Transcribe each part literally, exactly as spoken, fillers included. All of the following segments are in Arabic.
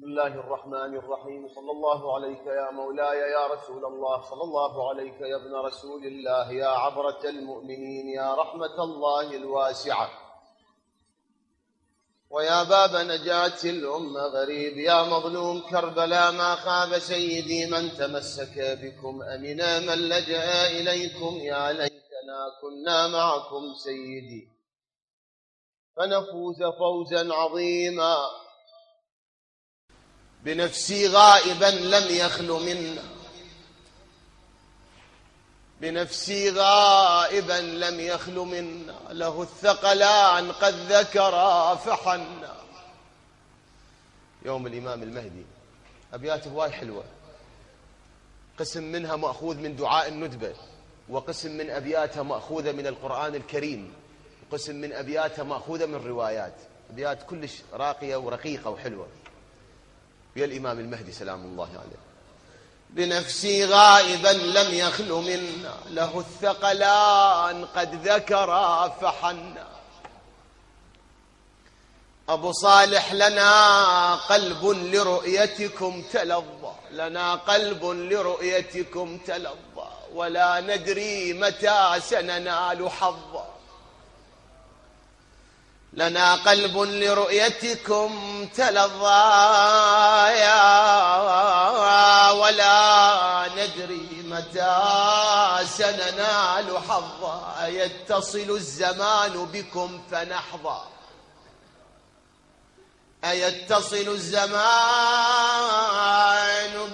الله الرحمن الرحيم. صلى الله عليك يا مولاي يا رسول الله، صلى الله عليك يا ابن رسول الله، يا عبرة المؤمنين، يا رحمة الله الواسعة، ويا باب نجاة الأمة غريب، يا مظلوم كربلاء ما خاب سيدي من تمسك بكم، أمنا من لجأ إليكم، يا ليتنا كنا معكم سيدي فنفوز فوزا عظيما. بنفسي غائبا لم يخل منا، بنفسي غائبا لم يخل منا، له الثقلان قد ذكرا فحنا. يوم الإمام المهدي أبيات هواي حلوة، قسم منها مأخوذ من دعاء الندبة، وقسم من أبياتها مأخوذة من القرآن الكريم، وقسم من أبياتها مأخوذة من روايات، أبيات كلش راقية ورقيقة وحلوة. يا الإمام المهدي سلام الله عليه. بنفسي غائبا لم يخل منا، له الثقلان قد ذكرا فحنا. أبو صالح لنا قلب لرؤيتكم تلظى، لنا قلب لرؤيتكم تلظى، ولا ندري متى سننال حظا. لنا قلب لرؤيتكم تلظى ولا ندري متى سننال حظا. أيتصل الزمان بكم فنحظى، أيتصل الزمان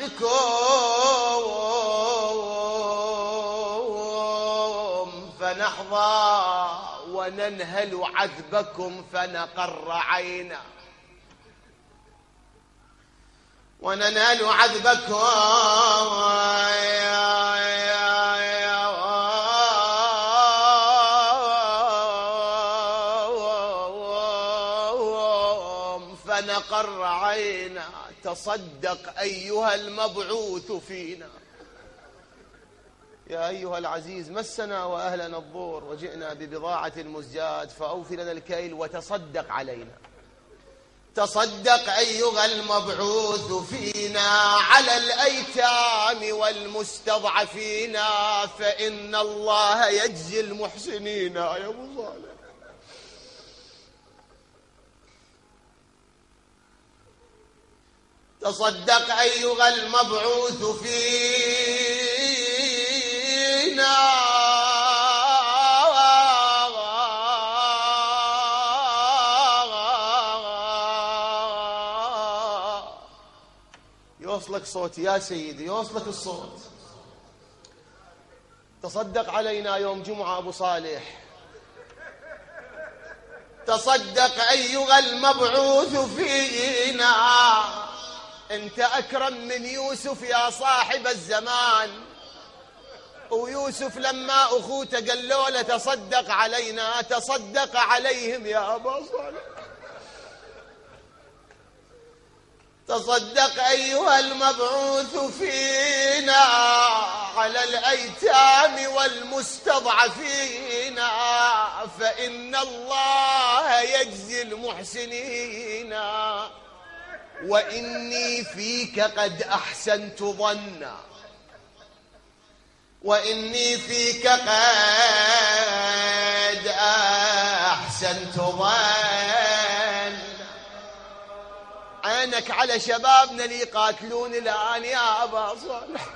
بكم فنحظى، وننهل عذبكم فنقر عينا، وننهل عذبكم فنقر عينا. تصدق أيها المبعوث فينا، يا أيها العزيز مسنا وأهلنا الضور، وجئنا ببضاعة المزجاة فأوف لنا الكيل وتصدق علينا. تصدق أيها المبعوث فينا على الأيتام والمستضعفين، فإن الله يجزي المحسنين. يا أبو صالح تصدق أيها المبعوث فينا يوصلك صوت يا سيدي، يوصلك الصوت. تصدق علينا يوم جمعة أبو صالح، تصدق أيها المبعوث فينا. أنت أكرم من يوسف يا صاحب الزمان، ويوسف لما أخوته قالوا له تصدق علينا تصدق عليهم يا أبو صالح. تصدق أيها المبعوث فينا على الأيتام والمستضعفين، فإن الله يجزي المحسنين. وإني فيك قد أحسنت ظنا، وإني فيك قد أحسنت ظنا. عينك على شبابنا اللي يقاتلون الآن يا أبا صالح،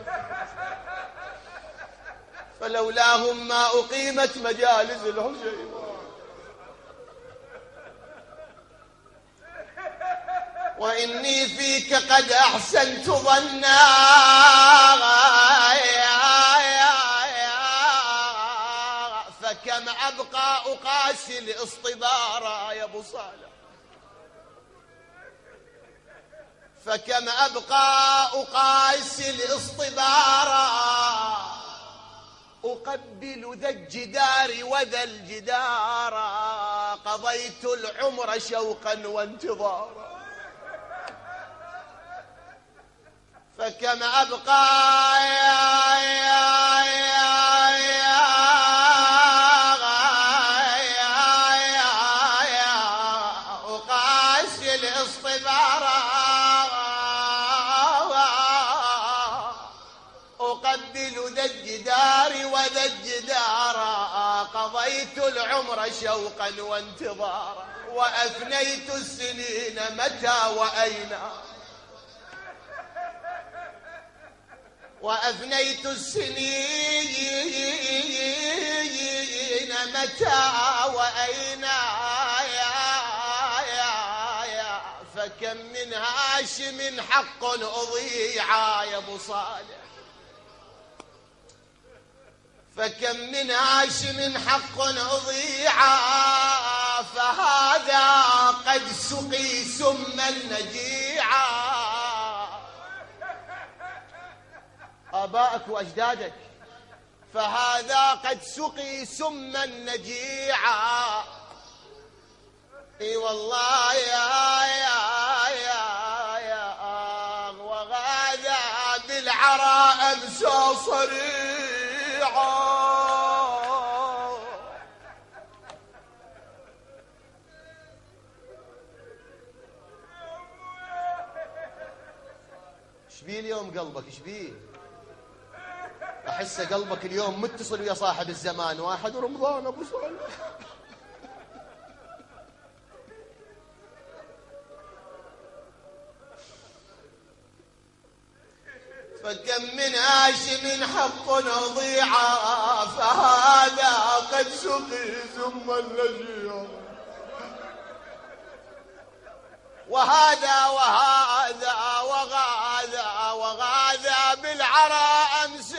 فلولاهم ما أقيمت مجالس الحسين. وإني فيك قد أحسنت ظنا، فكم أبقى أقاسي الاصطبار يا أبو صالح، فكم أبقى أقاسي الاصطبار. أقبل ذا الجدار وذا الجدار، قضيت العمر شوقا وانتظارا. فكم أبقى يا يا يا يا يا يا أقاسي الاصطبار، قضيت العمر شوقا وانتظارا، وأفنيت السنين متى وأين، وأفنيت السنين متى وأين، يا يا يا فكم من هاشم حق أضيع يا أبو صالح، فكم من هاشم حق أضيع، فهذا قد سقي سما نجيعا. آبائك وأجدادك، فهذا قد سقي سما نجيعا. اي والله يا يا يا يا وغاذا بالعراء امسى صريعا. شبيه اليوم قلبك؟ شبيه؟ احس قلبك اليوم متصل ويا صاحب الزمان، واحد رمضان ابو صالح. فكم من هاشم حق أضيعا، فهذا قد سقي ثم النجيع. وهذا وهذا وغاذا وغاذا بالعراء أمسى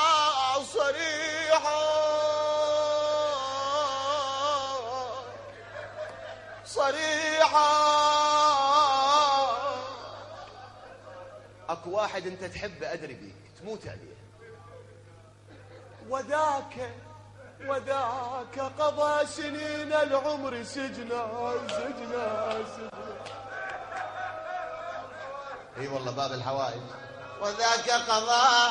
صريحا صريحا. اكو واحد انت تحبه ادري بيك تموت عليه، وذاك وذاك قضى سنين العمر سجنا سجنا سجنا. اي والله باب الحوائج. وذاك قضى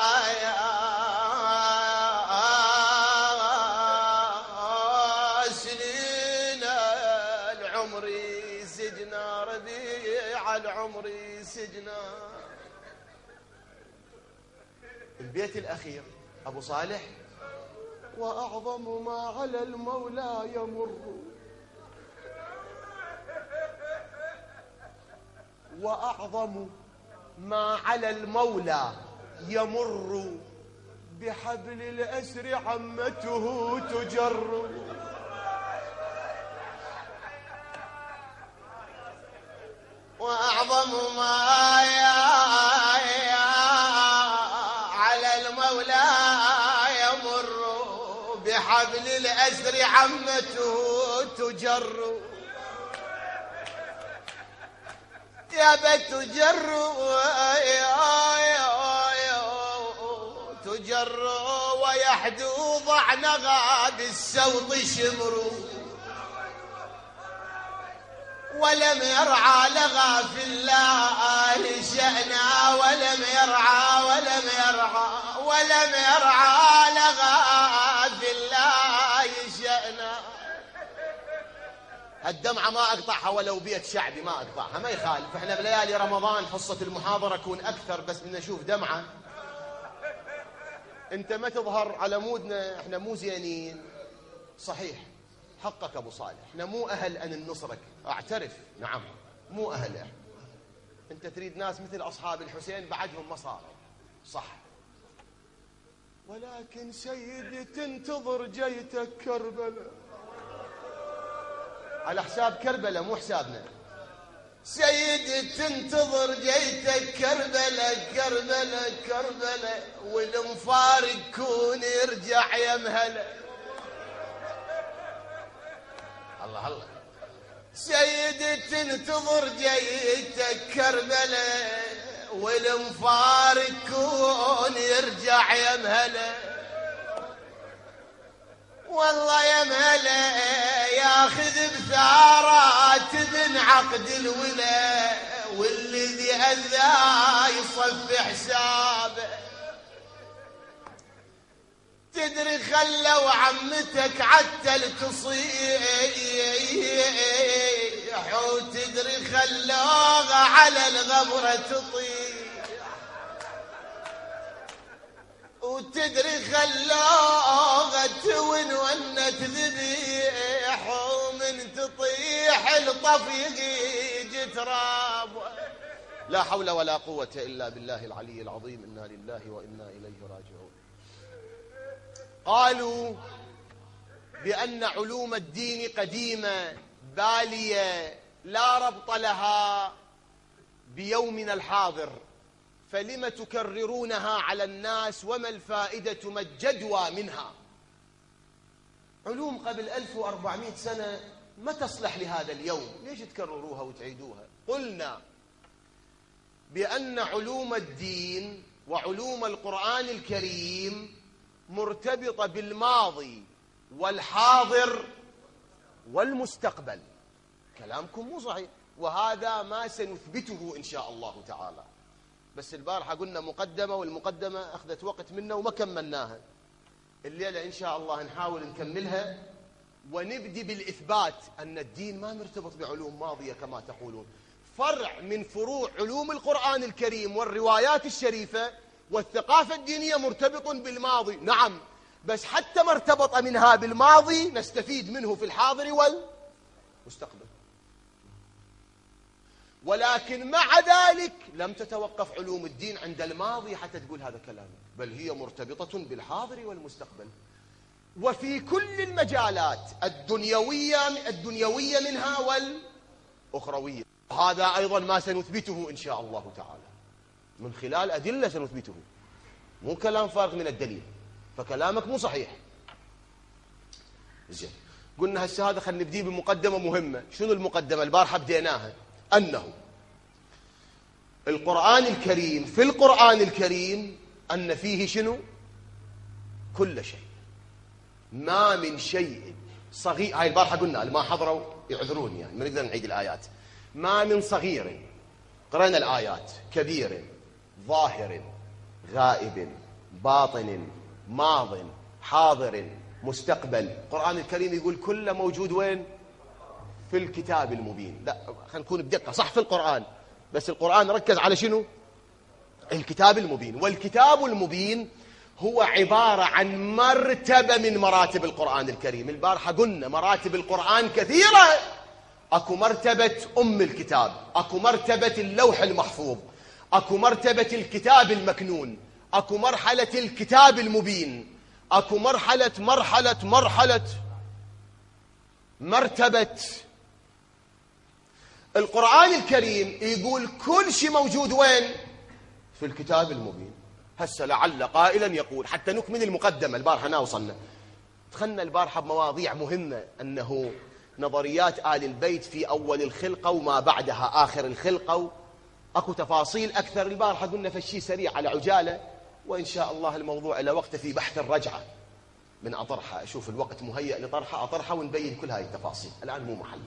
سنين العمر سجنا، ربيع العمر سجنا. البيت الأخير أبو صالح: وأعظم ما على المولى يمر، وأعظم ما على المولى يمر، بحبل الأسر عمته تجر. وأعظم ما يا بحبل الأسر عمته تجر، يا بتجر تجر، ويحدو ضعنها بالسوط شمر، ولم يرعى لغى في الله شأنا، ولم يرعى ولم يرعى ولم يرعى لغى في الله شأنا. الدمعة ما أقطعها ولو بيت شعبي ما أقطعها، ما يخالف. احنا بليالي رمضان حصة المحاضرة تكون أكثر، بس بدنا نشوف دمعة. أنت ما تظهر على مودنا، احنا مو زينين صحيح، حقك أبو صالح، احنا مو أهل أن ننصرك، أعترف نعم مو أهل احنا. أنت تريد ناس مثل أصحاب الحسين بعدهم مصاري صح، ولكن سيدي تنتظر جيتك كربلاء على حساب كربلاء مو حسابنا. سيدي تنتظر جيتك كربلاء كربلاء كربلاء، والمفارق كون يرجع يا مهلا. الله الله. سيدي تنتظر جيتك كربلاء، والمفارق كون يرجع يا مهلا. والله يا مهلا ياخذ بثارات ابن عقد الولا، والذي اذاه يصف حسابه. تدري خلوا عمتك عتل تصيح، وتدري خلوها على الغبرة تطيح. وتدري خلاغت ونونت ذبيح ومن تطيح الطفيق يجي تراب. لا حول ولا قوة إلا بالله العلي العظيم. إنا لله وإنا إليه راجعون. قالوا بأن علوم الدين قديمة بالية لا ربط لها بيومنا الحاضر، فلم تكررونها على الناس وما الفائدة ما الجدوى منها؟ علوم قبل ألف وأربعمائة سنة ما تصلح لهذا اليوم، ليش تكرروها وتعيدوها؟ قلنا بأن علوم الدين وعلوم القرآن الكريم مرتبطة بالماضي والحاضر والمستقبل. كلامكم مو صحيح، وهذا ما سنثبته إن شاء الله تعالى. بس البارحة قلنا مقدمة، والمقدمة أخذت وقت منا وما كملناها. الليلة إن شاء الله نحاول نكملها ونبدي بالإثبات أن الدين ما مرتبط بعلوم ماضية كما تقولون. فرع من فروع علوم القرآن الكريم والروايات الشريفة والثقافة الدينية مرتبط بالماضي، نعم، بس حتى ما ارتبط منها بالماضي نستفيد منه في الحاضر والمستقبل. ولكن مع ذلك لم تتوقف علوم الدين عند الماضي حتى تقول هذا كلامك، بل هي مرتبطة بالحاضر والمستقبل وفي كل المجالات الدنيوية الدنيوية منها والأخروية. هذا أيضا ما سنثبته إن شاء الله تعالى من خلال أدلة سنثبته، مو كلام فارغ من الدليل، فكلامك مو صحيح. زين، قلنا هسه هذا خلينا نبدي بمقدمة مهمة. شنو المقدمة؟ البارحة بديناها، أنه القرآن الكريم في القرآن الكريم أن فيه شنو؟ كل شيء، ما من شيء صغير. هاي البارحة قلنا، اللي ما حضروا يعذروني يعني ما نقدر نعيد الآيات. ما من صغير، قرأنا الآيات، كبير ظاهر غائب باطن ماض حاضر مستقبل. القرآن الكريم يقول كله موجود وين؟ في الكتاب المبين. لا خلينا نكون بدقة، صح في القرآن، بس القرآن ركز على شنو؟ الكتاب المبين. والكتاب المبين هو عبارة عن مرتبة من مراتب القرآن الكريم. البارحة قلنا مراتب القرآن كثيرة. أكو مرتبة أم الكتاب، أكو مرتبة اللوح المحفوظ، أكو مرتبة الكتاب المكنون، أكو مرحلة الكتاب المبين، أكو مرحلة مرحلة مرحلة مرتبة. القرآن الكريم يقول كل شيء موجود وين؟ في الكتاب المبين. هسه لعل قائلا يقول، حتى نكمل المقدمة، البارحة نا وصلنا دخلنا البارحة بمواضيع مهمة، أنه نظريات آل البيت في أول الخلقة وما بعدها آخر الخلقة، أكو تفاصيل أكثر. البارحة قلنا فشي سريع على عجالة، وإن شاء الله الموضوع إلى وقت في بحث الرجعة من أطرحها، أشوف الوقت مهيئ لطرحها أطرحها ونبين كل هاي التفاصيل، الآن مو محلها.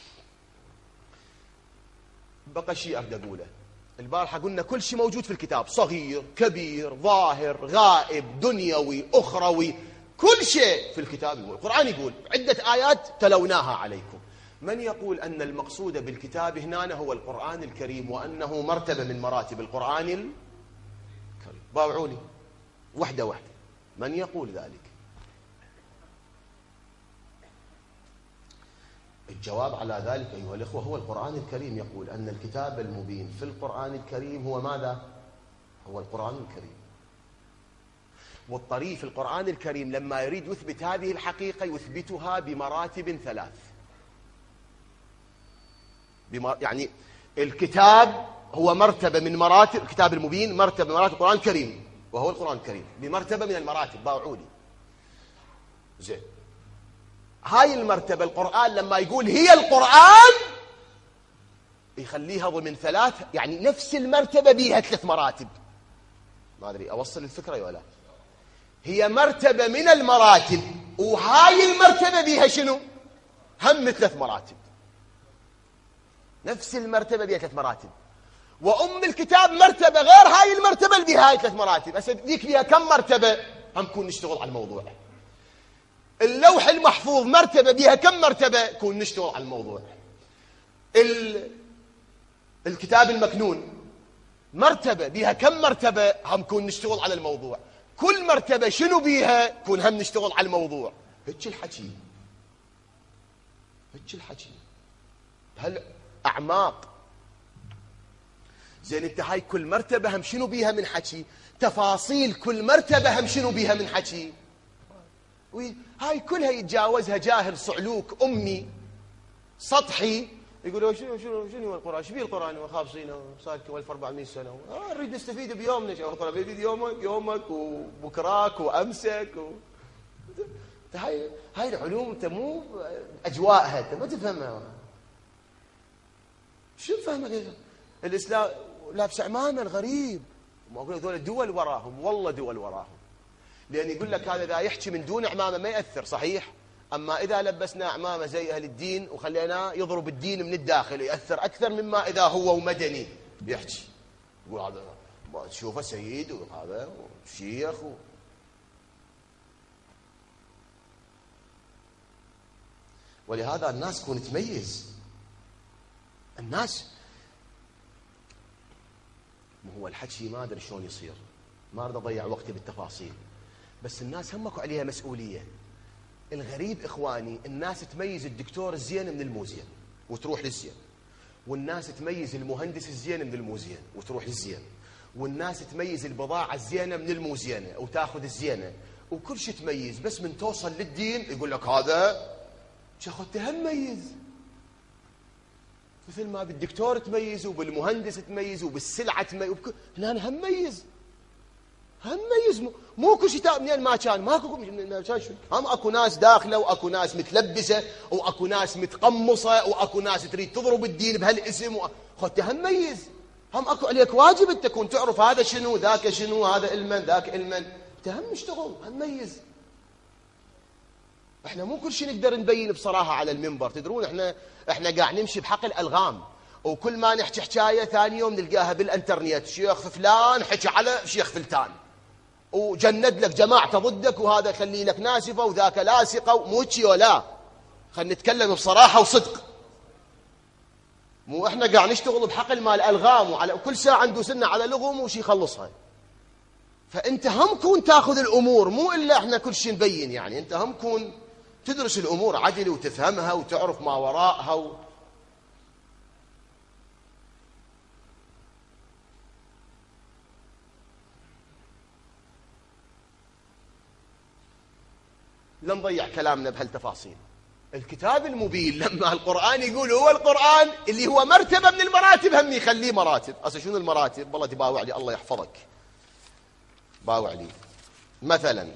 بقى شيء أريد أقوله. البارحة قلنا كل شيء موجود في الكتاب، صغير كبير ظاهر غائب دنيوي أخروي، كل شيء في الكتاب. القرآن يقول عدة آيات تلوناها عليكم. من يقول أن المقصود بالكتاب هنا هو القرآن الكريم وأنه مرتبة من مراتب القرآن الكريم؟ باوعوني وحدة وحدة، من يقول ذلك؟ الجواب على ذلك أيها الإخوة هو القرآن الكريم. يقول أن الكتاب المبين في القرآن الكريم هو ماذا؟ هو القرآن الكريم. والطريف القرآن الكريم لما يريد يثبت هذه الحقيقة يثبتها بمراتب ثلاث. يعني الكتاب هو مرتبة من مراتب الكتاب المبين، مرتبة من مراتب القرآن الكريم وهو القرآن الكريم، بمرتبة من المراتب. باوعوني زين. هاي المرتبة القرآن لما يقول هي القرآن يخليها ضمن ثلاث، يعني نفس المرتبة بيها ثلاث مراتب. ما أدري أوصل الفكرة ولا؟ هي مرتبة من المراتب، وهاي المرتبة بيها شنو؟ هم ثلاث مراتب. نفس المرتبة بيها ثلاث مراتب. وأم الكتاب مرتبة غير هاي المرتبة اللي بيها هاي ثلاث مراتب. أسد ذيك بيها كم مرتبة؟ هم نكون نشتغل على الموضوع. اللوح المحفوظ مرتبة بيها كم مرتبة؟ كون نشتغل على الموضوع. ال... الكتاب المكنون مرتبة بيها كم مرتبة؟ هم كون نشتغل على الموضوع. كل مرتبة شنو بيها كون هم نشتغل على الموضوع. هيك الحكي هيك الحكي بهالأعماق. زين انت هاي كل مرتبة هم شنو بيها من حكي، تفاصيل كل مرتبة هم شنو بيها من حكي. هاي كلها يتجاوزها جاهل صعلوك أمي سطحي يقولوا شنو شنو شنو القرآن، شو بيه القرآن خابصينه صار ألف وأربعمية سنة، آه نريد نستفيد بيومنا. شو القرآن بيفيد يومك يومك وبكراك وأمسك و... هاي هاي العلوم انت مو أجواءها انت ما تفهمها. شو فهمك الإسلام لابس عمامة الغريب، ما أقول هذول الدول وراهم، والله دول وراهم. لأن يقول لك هذا إذا يحكي من دون عمامة ما يأثر صحيح، أما إذا لبسنا عمامة زي أهل الدين وخليناه يضرب الدين من الداخل يأثر أكثر مما إذا هو ومدني يحكي يقول هذا تشوفه سيد وهذا شيخ و... ولهذا الناس تكون تميز. الناس ما هو الحكي ما أدري شلون يصير، ما أريد أضيع وقتي بالتفاصيل، بس الناس همك عليها مسؤولية. الغريب إخواني الناس تميز الدكتور الزين من الموزين وتروح للزين، والناس تميز المهندس الزين من الموزين وتروح للزين، والناس تميز البضاعة الزينة من الموزينة وتاخذ الزينة، وكل شيء تميز. بس من توصل للدين يقول لك هذا شخص تميز. مثل ما بالدكتور تميز وبالمهندس تميز وبالسلعة تميز وبك... هنا هم ميز هم ميز مو, مو كل شيء منين ما كان ماكو منين ما كان. شو هم اكو ناس داخله واكو ناس متلبسه واكو ناس متقمصه واكو ناس تريد تضرب الدين بهالاسم و... خدت هم ميز. هم اكو عليك واجب انت تكون تعرف هذا شنو ذاك شنو، هذا علما ذاك علما، انت هم اشتغل هم ميز. احنا مو كل شيء نقدر نبين بصراحه على المنبر. تدرون احنا احنا قاعد نمشي بحقل الغام، وكل ما نحكي حكايه ثاني يوم نلقاها بالانترنت شيخ فلان حكي على شيخ فلتان وجند لك جماعته ضدك، وهذا يخلي لك ناسفه وذاك لاصقه ومو هيك ولا. خلينا نتكلم بصراحه وصدق. مو احنا قاعد نشتغل بحقل مال الغام وعلى كل ساعه ندوسنا على لغم وشي يخلصها. فانت هم كون تاخذ الامور مو الا احنا كل شيء نبين، يعني انت هم كون تدرس الأمور عدل وتفهمها وتعرف ما وراءها و... لا نضيع كلامنا بهالتفاصيل. الكتاب المبين لما القرآن يقول هو القرآن اللي هو مرتبة من المراتب هم يخليه مراتب. أصلا شنو المراتب؟ والله تباوع لي الله يحفظك باوع لي. مثلا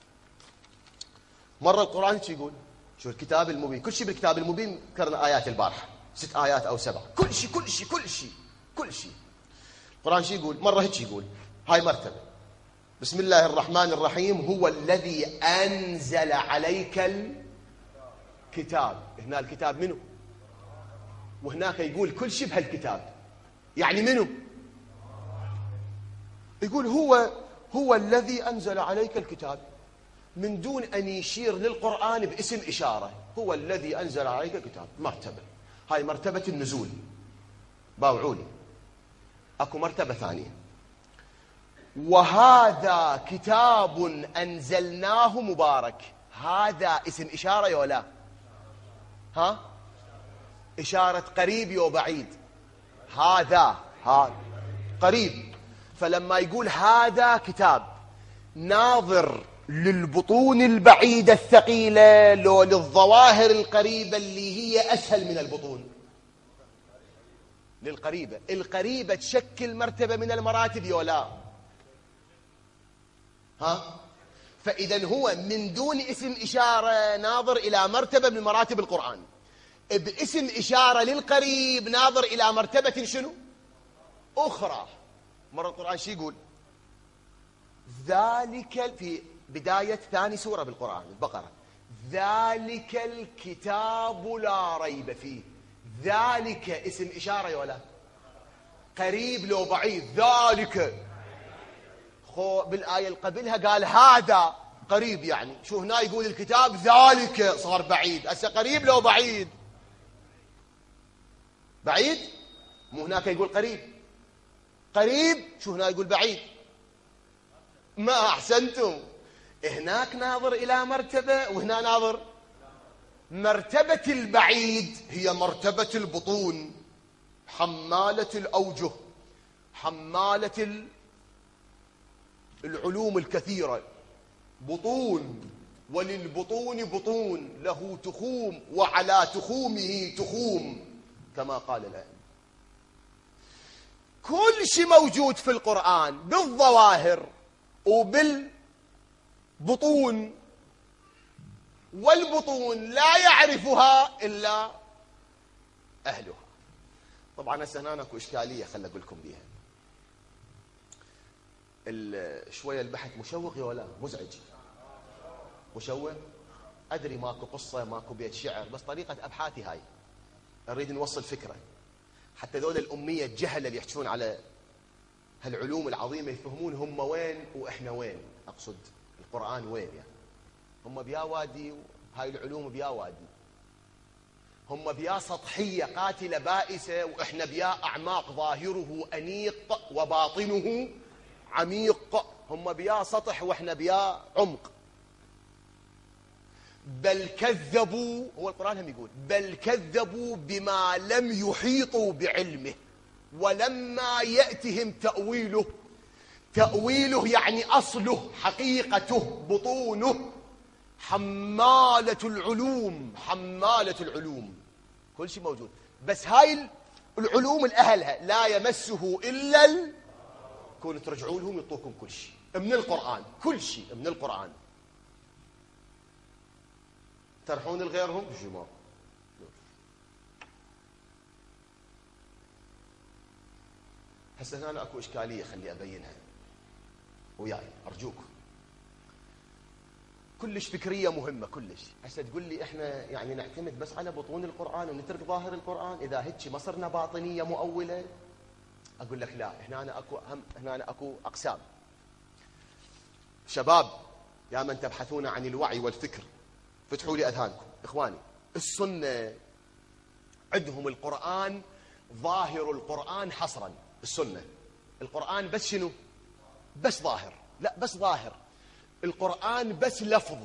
مرة القرآن شو يقول؟ شو الكتاب المبين، كل شيء بالكتاب المبين ذكرنا آيات البارحة ست آيات أو سبع، كل شيء كل شيء كل شيء كل شيء. القرآن شو يقول؟ مرة هيك يقول هاي مرتبة بسم الله الرحمن الرحيم هو الذي أنزل عليك الكتاب. هنا الكتاب منه، وهناك يقول كل شيء بهالكتاب، يعني منه يقول هو هو الذي أنزل عليك الكتاب من دون أن يشير للقرآن باسم إشارة. هو الذي أنزل عليك الكتاب مرتبة، هاي مرتبة النزول. باوعوني أكو مرتبة ثانية، وهذا كتاب أنزلناه مبارك. هذا اسم إشارة يو لا؟ ها إشارة قريب يو بعيد؟ هذا هذا قريب. فلما يقول هذا كتاب ناظر للبطون البعيدة الثقيلة لو للظواهر القريبة اللي هي أسهل من البطون؟ للقريبة. القريبة تشكل مرتبة من المراتب يو لا؟ ها؟ فإذا هو من دون اسم إشارة ناظر إلى مرتبة من مراتب القرآن، باسم إشارة للقريب ناظر إلى مرتبة شنو؟ أخرى. مرة القرآن شو يقول؟ ذلك في بداية ثاني سورة بالقرآن البقرة، ذلك الكتاب لا ريب فيه. ذلك اسم إشارة ولا قريب لو بعيد؟ ذلك. خو بالآية اللي قبلها قال هذا قريب، يعني شو هنا يقول الكتاب ذلك صار بعيد. هسه قريب لو بعيد؟ بعيد. مو هناك يقول قريب قريب، شو هنا يقول بعيد؟ ما أحسنتم. هناك ناظر إلى مرتبة وهنا ناظر. مرتبة البعيد هي مرتبة البطون، حمالة الأوجه، حمالة العلوم الكثيرة، بطون، وللبطون بطون، له تخوم وعلى تخومه تخوم كما قال الأئمة. كل شيء موجود في القرآن بالظواهر وبالبطون، والبطون لا يعرفها إلا أهلها. طبعا هسه هنا اكو إشكالية خل أقول لكم بيها. شوية البحث مشوق ولا مزعج؟ مشوق. أدري ماكو قصة ماكو بيت شعر، بس طريقة أبحاثي هاي نريد نوصل فكرة حتى ذول الأمية الجهلة اللي يحجون على هالعلوم العظيمة يفهمون هم وين وإحنا وين. أقصد القرآن وين يعني. هم بيا وادي وهاي العلوم بيا وادي، هم بيا سطحية قاتلة بائسة وإحنا بيا أعماق ظاهره أنيق وباطنه عميق. هم بيا سطح وإحنا بيا عمق. بل كذبوا، هو القرآن هم يقول بل كذبوا بما لم يحيطوا بعلمه ولما يأتهم تأويله. تأويله يعني أصله، حقيقته، بطونه. حمالة العلوم، حمالة العلوم، كل شيء موجود، بس هاي العلوم الأهلها لا يمسه إلا ال... كونوا ترجعوا لهم يعطوكم كل شيء من القرآن، كل شيء من القرآن. ترحون لغيرهم جماعة. هسه هنا اكو إشكالية خلي أبينها وياي أرجوك. كلش فكرية مهمة كلش. هسه تقول لي احنا يعني نعتمد بس على بطون القرآن ونترك ظاهر القرآن، إذا هيك ما صرنا باطنية مؤولة؟ أقول لك لا، هنا أنا أكو هم هنا أنا أكو أقسام. شباب يا من تبحثون عن الوعي والفكر، فتحوا لي أذهانكم إخواني. السنة عندهم القرآن ظاهر القرآن حصرا. السنة القرآن بس شنو؟ بس ظاهر. لا بس ظاهر. القرآن بس لفظ.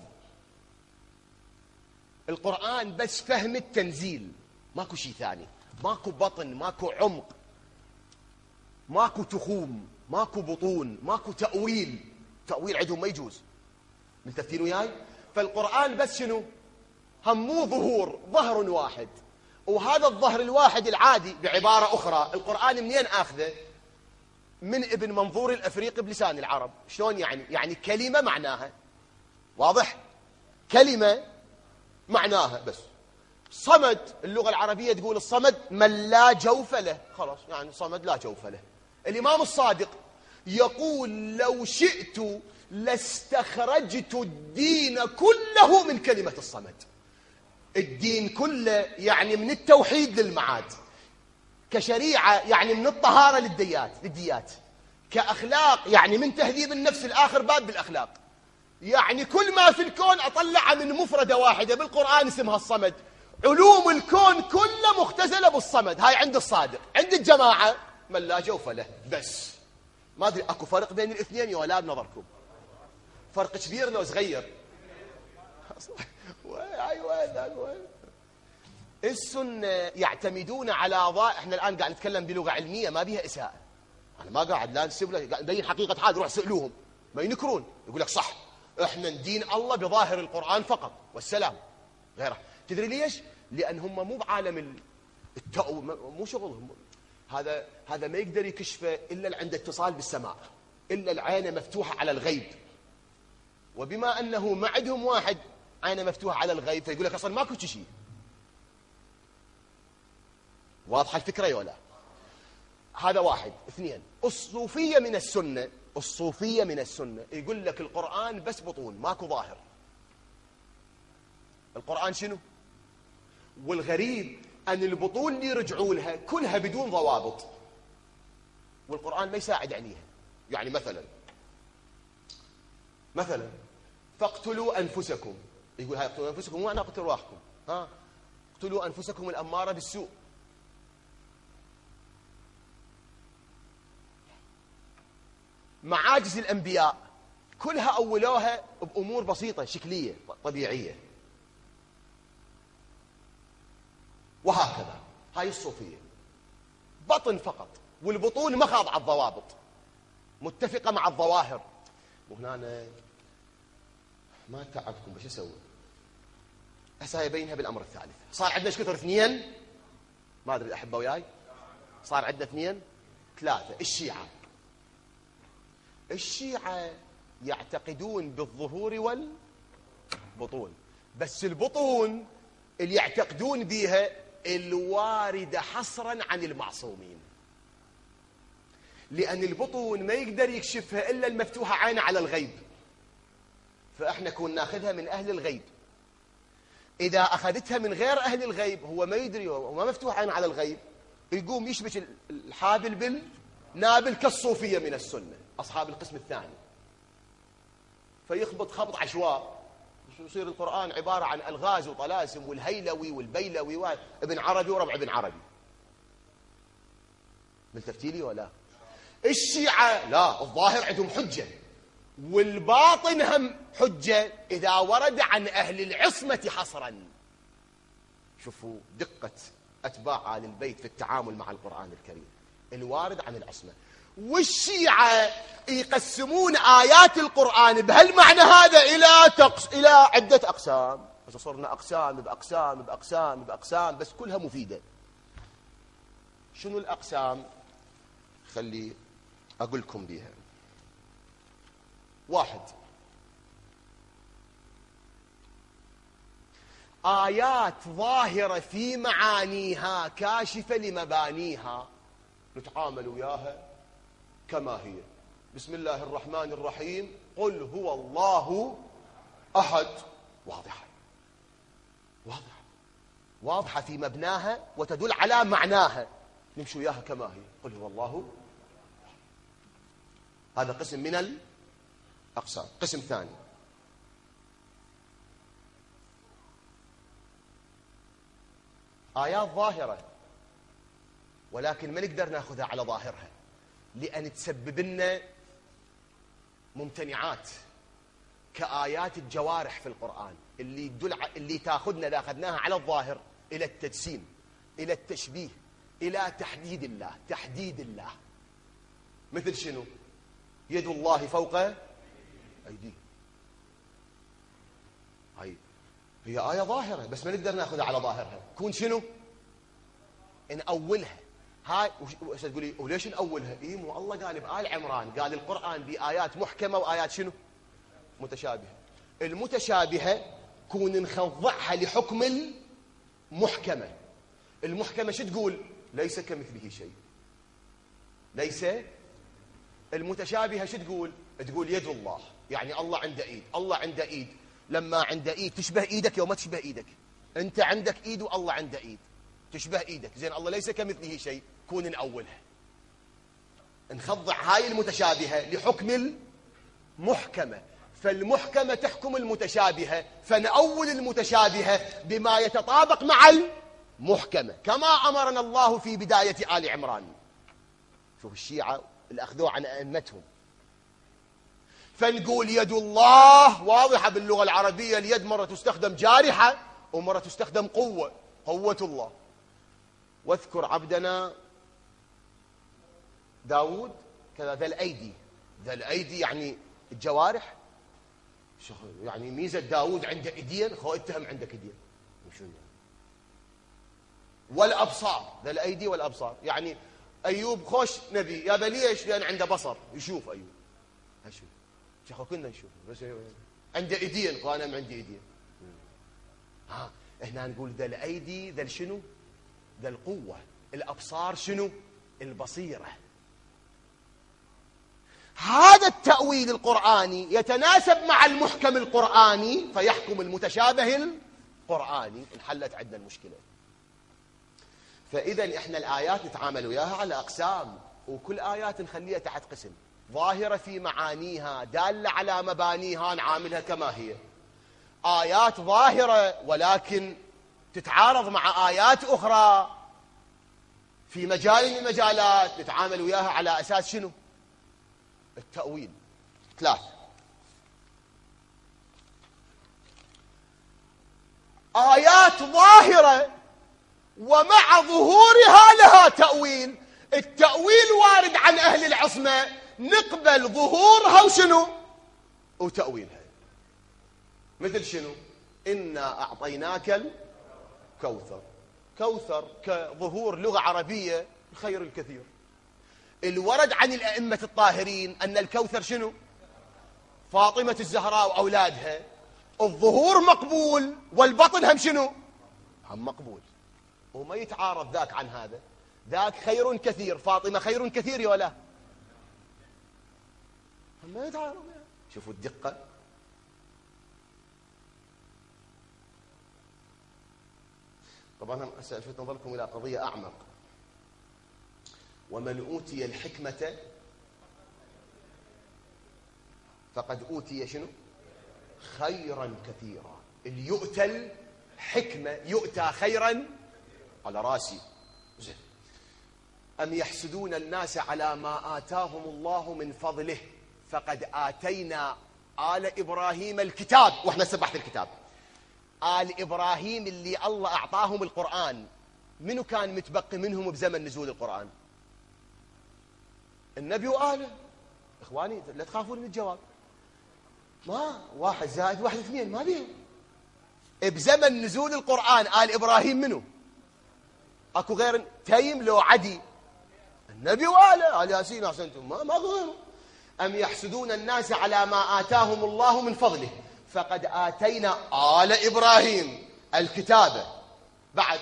القرآن بس فهم التنزيل، ماكو شيء ثاني. ماكو بطن، ماكو عمق، ماكو تخوم، ماكو بطون، ماكو تأويل. تأويل عندهم ما يجوز. ملتفتين وياي؟ فالقرآن بس شنو؟ همو ظهور، ظهر واحد. وهذا الظهر الواحد العادي بعبارة أخرى القرآن منين آخذه؟ من ابن منظور الأفريقي بلسان العرب. شلون يعني؟ يعني كلمة معناها واضح، كلمة معناها بس. صمد، اللغة العربية تقول الصمد من لا جوف له، خلاص يعني صمد لا جوف له. الإمام الصادق يقول لو شئت لاستخرجت الدين كله من كلمة الصمد. الدين كله يعني من التوحيد للمعاد، كشريعة يعني من الطهارة للديات للديات، كأخلاق يعني من تهذيب النفس الآخر باب بالأخلاق. يعني كل ما في الكون أطلع من مفردة واحدة بالقرآن اسمها الصمد. علوم الكون كله مختزلة بالصمد. هاي عند الصادق. عند الجماعة من لا جوف له بس. ما أدري أكو فرق بين الاثنين يا ولا بنظركم؟ فرق كبير لو صغير؟ السنة يعتمدون على ضاء. احنا الآن قاعد نتكلم بلغة علمية ما بيها إساءة. أنا ما قاعد لا نسب له، قاعد نبين حقيقة حال. روح سألوهم ما ينكرون، يقول لك صح احنا ندين الله بظاهر القرآن فقط والسلام غيره. تدري ليش؟ لأن هم مو بعالم التأو، مو شغلهم هذا. هذا ما يقدر يكشفه إلا اللي عنده اتصال بالسماء، إلا العين مفتوحة على الغيب. وبما أنه ما عندهم واحد عينه مفتوحة على الغيب فيقول لك أصلا ماكو شيء. واضحة الفكرة يا ولا؟ هذا واحد. اثنين، الصوفية من السنة، الصوفية من السنة يقول لك القرآن بس بطون ماكو ظاهر. القرآن شنو؟ والغريب أن البطون اللي يرجعوا لها كلها بدون ضوابط، والقرآن ما يساعد عليها. يعني مثلا مثلا فاقتلوا أنفسكم، يقول هاي اقتلوا أنفسكم مو معنى اقتلوا أرواحكم، ها اقتلوا أنفسكم الأمارة بالسوء. معاجز الأنبياء كلها أولوها بأمور بسيطة شكلية طبيعية. وهكذا هاي الصوفية بطن فقط، والبطون ما خاضعة الضوابط، متفقة مع الظواهر. وهنا أنا ما تعبكم بش أسوي. هسه يبينها بالأمر الثالث. صار عندنا ايش كثر؟ اثنين، ما أدري أحبه وياي، صار عندنا اثنين ثلاثة. الشيعة الشيعة يعتقدون بالظهور والبطون، بس البطون اللي يعتقدون بها الواردة حصرا عن المعصومين، لأن البطون ما يقدر يكشفها إلا المفتوحة عينه على الغيب، فإحنا كنا ناخذها من أهل الغيب. إذا أخذتها من غير أهل الغيب هو ما يدري وما مفتوح عينه على الغيب، يقوم يشبك الحابل بالنابل كالصوفية من السنة أصحاب القسم الثاني، فيخبط خبط عشواء، يصير القرآن عبارة عن ألغاز وطلاسم والهيلوي والبيلوي وابن عربي وربع ابن عربي. ملتفتي لي ولا؟ الشيعة لا، الظاهر عندهم حجة والباطن هم حجة إذا ورد عن أهل العصمة حصرا. شوفوا دقة أتباع آل البيت في التعامل مع القرآن الكريم، الوارد عن العصمة. والشيعة يقسمون آيات القرآن بهالمعنى هذا إلى تقص... إلى عدة أقسام. بس صرنا أقسام بأقسام بأقسام بأقسام، بس كلها مفيدة. شنو الأقسام؟ خلي أقول لكم بيها. واحد، آيات ظاهرة في معانيها كاشفة لمبانيها، نتعامل وياها كما هي. بسم الله الرحمن الرحيم، قل هو الله أحد، واضحة واضحة واضحة في مبناها وتدل على معناها، نمشي وياها كما هي. قل هو الله، هذا قسم من الأقسام. قسم ثاني، آيات ظاهرة ولكن ما نقدر ناخذها على ظاهرها لأن تسبب لنا ممتنعات، كآيات الجوارح في القرآن اللي تدل اللي تاخذنا إذا أخذناها على الظاهر إلى التجسيم، إلى التشبيه، إلى تحديد الله. تحديد الله مثل شنو؟ يد الله فوق أيديه، هاي هي آية ظاهرة بس ما نقدر ناخذها على ظاهرها. كون شنو؟ نأولها. هاي وش تقولي وليش نأولها؟ إيه مو الله قال بآل عمران، قال القرآن بآيات محكمة وآيات شنو؟ متشابهة. المتشابهة كون نخضعها لحكم المحكمة. المحكمة شو تقول؟ ليس كمثله شيء. ليس. المتشابهة شو تقول؟ تقول يد الله، يعني الله عنده ايد. الله عنده ايد، لما عنده ايد تشبه ايدك يوم ما تشبه ايدك. انت عندك ايد والله عنده ايد تشبه ايدك. زين الله ليس كمثله شيء، كون نأولها، نخضع هاي المتشابهة لحكم المحكمة. فالمحكمة تحكم المتشابهة، فنأول المتشابهة بما يتطابق مع المحكمة، كما أمرنا الله في بداية آل عمران. شوف الشيعة اللي أخذوه عن أئمتهم. فنقول يد الله واضحة باللغة العربية، اليد مرة تستخدم جارحة ومرة تستخدم قوة، قوة الله. واذكر عبدنا داود كذا ذا الأيدي. ذا الأيدي يعني الجوارح، يعني ميزة داود عنده إيدين، خو اتهم عندك إيدين. والأبصار، ذا الأيدي والأبصار، يعني أيوب خوش نبي يا ليش؟ لأن عنده بصر يشوف. أيوب هشوف شيخو كنا نشوف بس عنده إيدين وأنا ما عندي إيدين. ها هنا نقول ذا الأيدي ذا شنو؟ ذا القوة. الأبصار شنو؟ البصيرة. هذا التأويل القرآني يتناسب مع المحكم القرآني فيحكم المتشابه القرآني. انحلت عندنا المشكلة. فإذا إحنا الآيات نتعامل وياها على أقسام، وكل آيات نخليها تحت قسم. ظاهرة في معانيها دالة على مبانيها نعاملها كما هي. آيات ظاهرة ولكن تتعارض مع آيات أخرى في مجال من المجالات نتعامل وياها على أساس شنو؟ التأويل. ثلاث، آيات ظاهرة ومع ظهورها لها تأويل. التأويل وارد عن أهل العصمة، نقبل ظهورها وشنو وتأويلها. مثل شنو؟ إنا أعطيناك الكوثر. كوثر كظهور لغة عربية خير الكثير. الورد عن الأئمة الطاهرين أن الكوثر شنو؟ فاطمة الزهراء وأولادها. الظهور مقبول والبطن هم شنو؟ هم مقبول، وما يتعارض ذاك عن هذا. ذاك خير كثير، فاطمة خير كثير يا لا؟ ما يتعارض. شوفوا الدقة. طبعا سألفت نظركم إلى قضية أعمق. ومن أوتي الحكمة فقد أوتي شنو؟ خيرا كثيرا. اللي يؤتى الحكمة يؤتى خيرا على راسي. زين. أم يحسدون الناس على ما آتاهم الله من فضله فقد آتينا آل إبراهيم الكتاب. وإحنا سبحت الكتاب. آل إبراهيم اللي الله أعطاهم القرآن، منو كان متبقي منهم بزمن نزول القرآن؟ النبي وآله. إخواني لا تخافون من الجواب. ما واحد زائد واحد اثنين ما بيه. بزمن نزول القرآن آل إبراهيم منو؟ أكو غير تيم لو عدي؟ النبي وآله. آل ياسين أحسنتم. ما ما غيره. أم يحسدون الناس على ما آتاهم الله من فضله فقد آتينا آل إبراهيم الكتابة بعد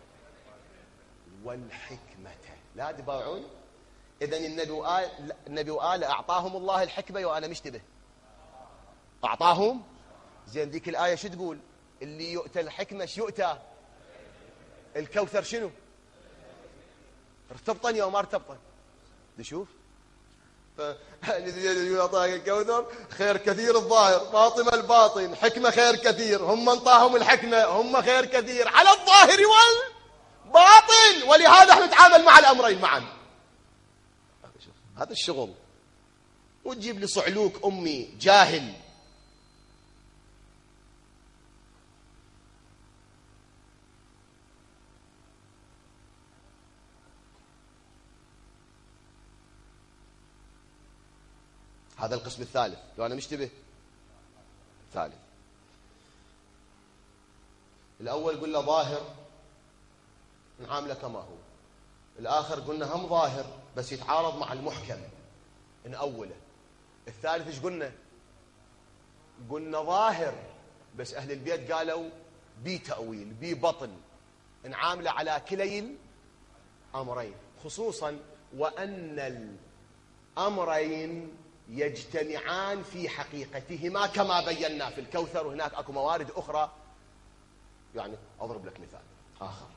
والحكمة. لا تباوعون. إذن النبي وآل النبي وآل أعطاهم الله الحكمة وأنا مشتبه. أعطاهم. زين ذيك الآية شو تقول؟ اللي يؤتى الحكمة شو يؤتى؟ الكوثر شنو؟ ارتبطن يوم ما ارتبطن. نشوف. يعطاك الكوثر خير كثير الظاهر، فاطمة الباطن، حكمة خير كثير. هم انطاهم الحكمة هم خير كثير على الظاهر والباطن، ولهذا احنا نتعامل مع الأمرين معا. هذا الشغل. وتجيب لي صعلوك أمي جاهل. هذا القسم الثالث. لو أنا مشتبه ثالث. الأول قلنا ظاهر نعامله كما هو. الآخر قلنا هم ظاهر بس يتعارض مع المحكم نأوله. الثالث ايش قلنا؟ قلنا ظاهر بس أهل البيت قالوا بي تأويل بي بطن، نعامله على كلي الأمرين. خصوصا وأن الأمرين يجتمعان في حقيقتهما كما بينا في الكوثر. وهناك أكو موارد أخرى. يعني أضرب لك مثال آخر.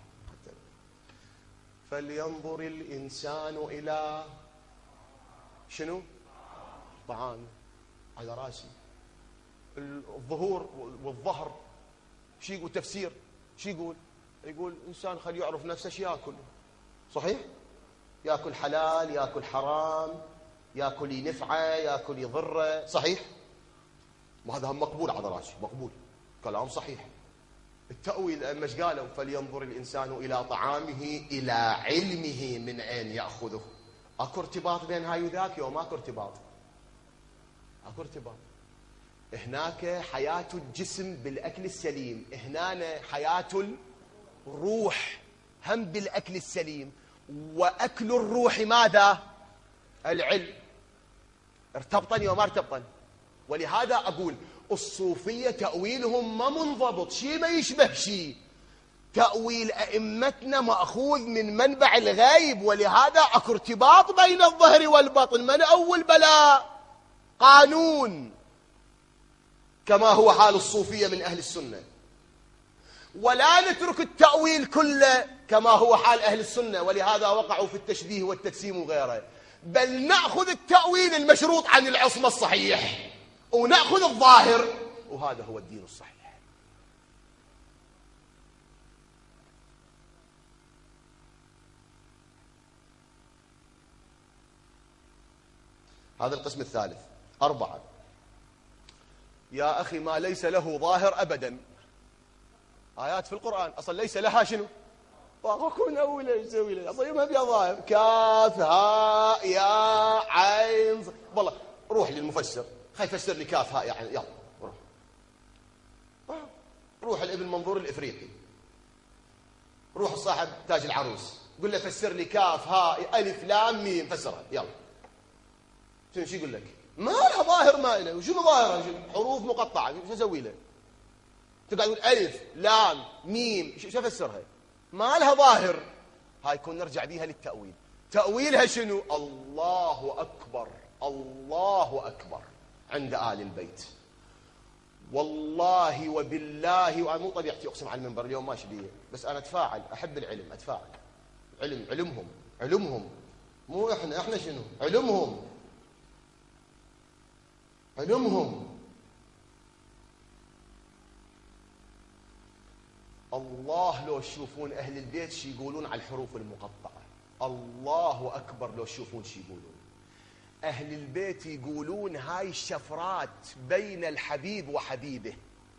فلينظر الإنسان إلى شنو؟ طعام على راسي. الظهور والظهر شي يقول تفسير؟ شي يقول؟ يقول إنسان خليه يعرف نفسه شي يأكل. صحيح؟ يأكل حلال يأكل حرام، يأكل ينفعه يأكل يضره. صحيح؟ وهذا هم مقبول على راسي مقبول. كلام صحيح. التأويل مش قالوا فلينظر الإنسان إلى طعامه إلى علمه من أين يأخذه. أكو ارتباط بين هاي وذاك يوم أكو ارتباط. أكو ارتباط. هناك حياة الجسم بالأكل السليم، هنا حياة الروح هم بالأكل السليم. وأكل الروح ماذا؟ العلم. ارتبطن وما ارتبطن. ولهذا أقول الصوفية تأويلهم ما منضبط، شيء ما يشبه شيء. تأويل أئمتنا مأخوذ من منبع الغيب، ولهذا أكو ارتباط بين الظهر والبطن. من أول بلا قانون كما هو حال الصوفية من أهل السنة. ولا نترك التأويل كله كما هو حال أهل السنة، ولهذا وقعوا في التشبيه والتجسيم وغيره. بل نأخذ التأويل المشروط عن العصمة الصحيح ونأخذ الظاهر، وهذا هو الدين الصحيح. هذا القسم الثالث. أربعة. يا أخي ما ليس له ظاهر أبدا آيات في القرآن أصلا ليس لها شنو؟ أكون أولى إيش أسوي له؟ أصلا ما فيها ظاهر. كاف هاء يا عين. والله روح للمفسر خي فسر لي كاف هاء يا عين. يلا روح روح لابن منظور الإفريقي، روح صاحب تاج العروس قل له فسر لي كاف هاء ألف لام ميم فسرها. يلا شنو شو يقول لك؟ ما لها ظاهر ما له. وشنو ظاهرها؟ شنو؟ حروف مقطعة. شو أسوي له؟ تقعد تقول ألف لام ميم شو أفسرها؟ ما لها ظاهر. هاي يكون نرجع بيها للتأويل. تأويلها شنو؟ الله أكبر الله أكبر عند آل البيت. والله وبالله، وأنا مو طبيعتي أقسم على المنبر اليوم ماشي بيه، بس أنا أتفاعل، أحب العلم، أتفاعل. علم علمهم علمهم مو إحنا. إحنا شنو؟ علمهم علمهم. الله لو تشوفون أهل البيت شي يقولون على الحروف المقطعة. الله أكبر لو تشوفون شي يقولون. أهل البيت يقولون هاي الشفرات بين الحبيب وحبيبه.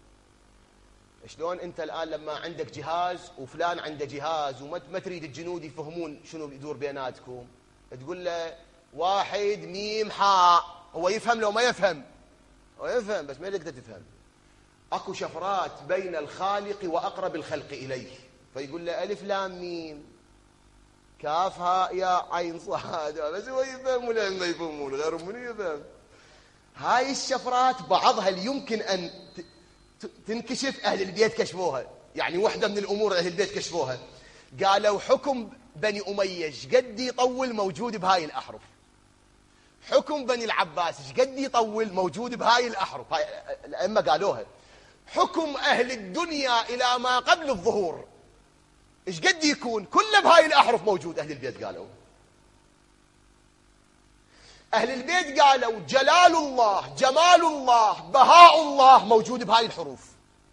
شلون أنت الآن لما عندك جهاز وفلان عنده جهاز وما تريد الجنود يفهمون شنو يدور بيناتكم، تقول له واحد ميم حاء، هو يفهم لو ما يفهم؟ هو يفهم بس ما تقدر تفهم. اكو شفرات بين الخالق واقرب الخلق اليه، فيقول له الف لام ميم كاف هاء يا عين صاد، بس هو يفهم ولا ما يفهمون؟ غير من يفهم. هاي الشفرات بعضها اللي يمكن ان تنكشف اهل البيت كشفوها. يعني واحده من الامور اهل البيت كشفوها، قالوا حكم بني اميه ايش قد يطول موجود بهاي الاحرف، حكم بني العباس ايش قد يطول موجود بهاي الاحرف. هاي الائمه قالوها. حكم أهل الدنيا إلى ما قبل الظهور إيش قد يكون كله بهاي الأحرف موجود. أهل البيت قالوا أهل البيت قالوا جلال الله جمال الله بهاء الله موجود بهاي الحروف.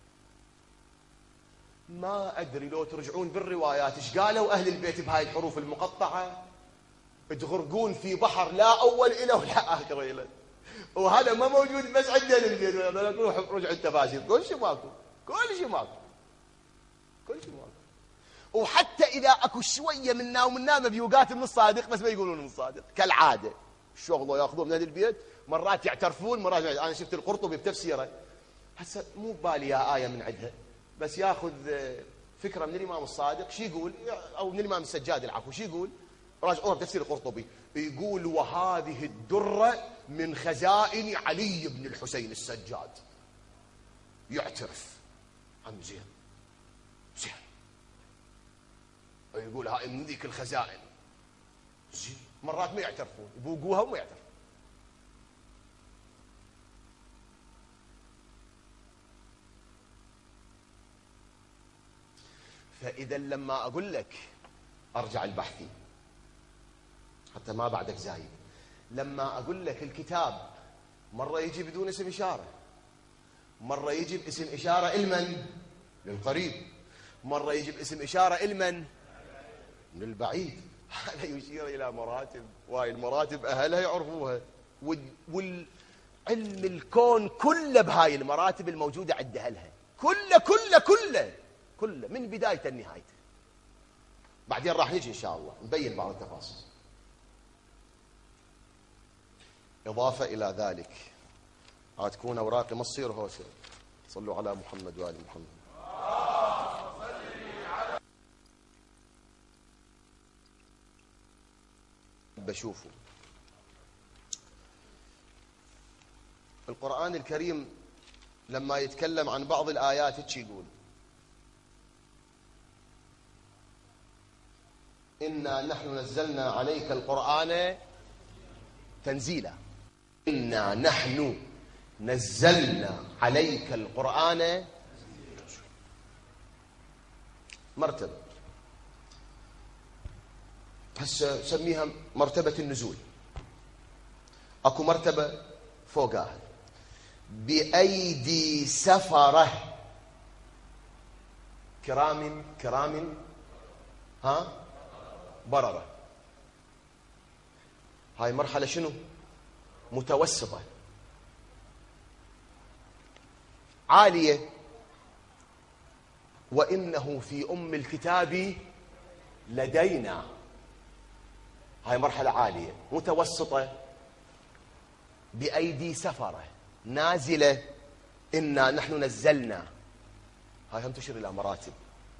ما أدري لو ترجعون بالروايات إيش قالوا أهل البيت بهاي الحروف المقطعة، تغرقون في بحر لا أول إله ولا آخر إله. وهذا ما موجود بس عندنا البيت. روح رجع التفاسير كل شيء ماكو، كل شيء ماكو، كل شيء ماكو. وحتى اذا اكو شويه منا ومنا مبيوقات من الصادق بس ما يقولون من الصادق كالعاده. الشغل ياخذوه من اهل البيت، مرات يعترفون مرات. انا شفت القرطبي بتفسيره هسه مو بالي يا ايه من عندها، بس ياخذ فكره من الامام الصادق شي يقول، او من الامام السجاد العفو شي يقول. راجعوها بتفسير القرطبي، يقول وهذه الدرة من خزائن علي بن الحسين السجاد. يعترف عم زين زين، يقول هاي من ذيك الخزائن زين. مرات ما يعترفون، يبوقوها وما يعترفون. فإذا لما أقول لك أرجع البحثي حتى ما بعدك زايد، لما أقول لك الكتاب مرة يجي بدون اسم إشارة، مرة يجي باسم إشارة إلمن للقريب، مرة يجي باسم إشارة إلمن للبعيد. هذا يشير إلى مراتب، وهي المراتب أهلها يعرفوها، والعلم الكون كله بهاي المراتب الموجودة عند أهلها، كله كله كله كله من بداية لنهايته. بعدين راح نجي إن شاء الله نبين بعض التفاصيل. إضافة إلى ذلك هتكون أوراق مصير هوسة. صلوا على محمد وآل محمد. بشوفوا القرآن الكريم لما يتكلم عن بعض الآيات ايش يقول؟ إنا نحن نزلنا عليك القرآن تنزيلا. إنا نحن نزلنا عليك القرآن مرتبة، هسه سميها مرتبة النزول. اكو مرتبة فوقها بأيدي سفرة كرام كرام ها بررة. هاي مرحلة شنو؟ متوسطة عالية. وإنه في أم الكتاب لدينا. هاي مرحلة عالية. متوسطة بأيدي سفرة. نازلة إنا نحن نزلنا. هاي هم تشير إلى مراتب،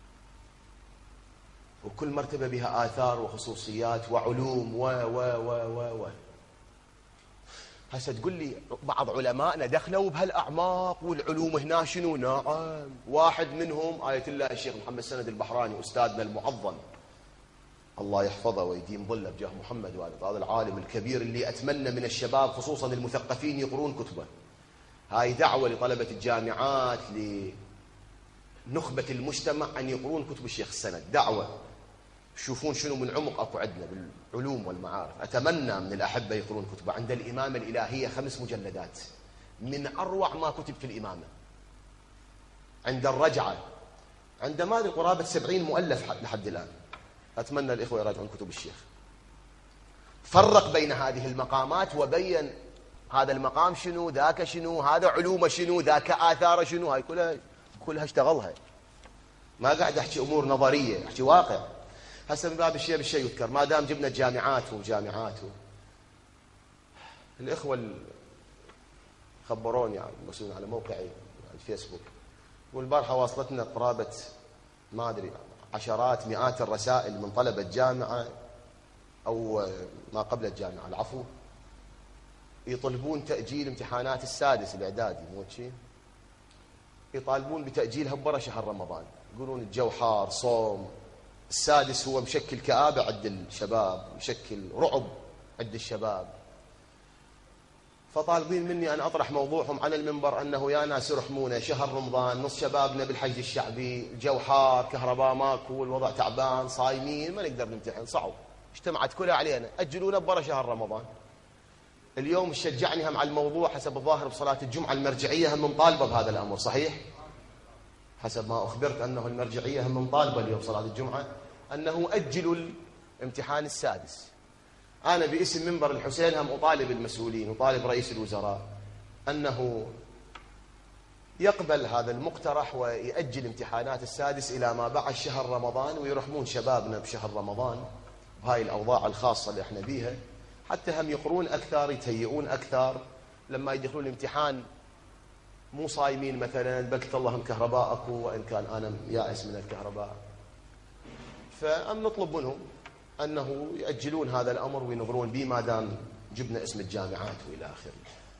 وكل مرتبة بها آثار وخصوصيات وعلوم و و و و و هسه تقول لي بعض علمائنا دخلوا بهالأعماق والعلوم هنا شنو؟ نعم، واحد منهم آية الله الشيخ محمد سند البحراني أستاذنا المعظم، الله يحفظه ويديم ظله بجاه محمد والد، هذا العالم الكبير اللي أتمنى من الشباب خصوصا المثقفين يقرون كتبه. هاي دعوة لطلبة الجامعات لنخبة المجتمع أن يقرون كتب الشيخ السند، دعوة شوفون شنو من عمق أكو عندنا بالعلوم والمعارف. أتمنى من الأحبة يقرون كتبه. عند الإمامة الإلهية خمس مجلدات من أروع ما كتب في الإمامة. عند الرجعة عند مالي قرابة سبعين مؤلف لحد الآن. أتمنى الإخوة يراجعون كتب الشيخ. فرق بين هذه المقامات وبين هذا المقام شنو، ذاك شنو، هذا علومه شنو، ذاك آثاره شنو. هاي كلها كلها اشتغلها. ما قاعد أحكي أمور نظرية، أحكي واقع. هسه من باب الشيء بالشيء يذكر، ما دام جبنا الجامعات وجامعات و... الإخوة خبروني يعني مسؤولين على موقعي على الفيسبوك، والبارحة واصلتنا قرابة ما أدري عشرات مئات الرسائل من طلبة جامعة أو ما قبل الجامعة العفو، يطلبون تأجيل امتحانات السادس الإعدادي، مو شيء يطالبون بتأجيلها برا شهر رمضان. يقولون الجو حار، صوم. السادس هو مشكل كآبة عند الشباب، مشكل رعب عند الشباب. فطالبين مني أن أطرح موضوعهم على المنبر أنه يا ناس ارحمونا، شهر رمضان، نص شبابنا بالحج الشعبي، الجو حار، كهرباء ماكو، الوضع تعبان، صايمين، ما نقدر نمتحن، صعب. اجتمعت كلها علينا، أجلونا برا شهر رمضان. اليوم شجعني هم على الموضوع حسب الظاهر بصلاة الجمعة المرجعية هم مطالبة بهذا الأمر، صحيح؟ حسب ما أخبرت أنه المرجعية هم مطالبة اليوم صلاة الجمعة أنه أجلوا الامتحان السادس. أنا باسم منبر الحسين هم أطالب المسؤولين، أطالب رئيس الوزراء أنه يقبل هذا المقترح ويأجل امتحانات السادس إلى ما بعد شهر رمضان، ويرحمون شبابنا بشهر رمضان بهاي الأوضاع الخاصة اللي احنا بيها، حتى هم يقرون أكثر، يتهيئون أكثر، لما يدخلون الامتحان مو صايمين مثلا، بكت اللهم كهرباء أكو، وإن كان أنا يائس من الكهرباء. فأم نطلب منهم أنه يأجلون هذا الأمر وينظرون به ما دام جبنا اسم الجامعات وإلى آخره.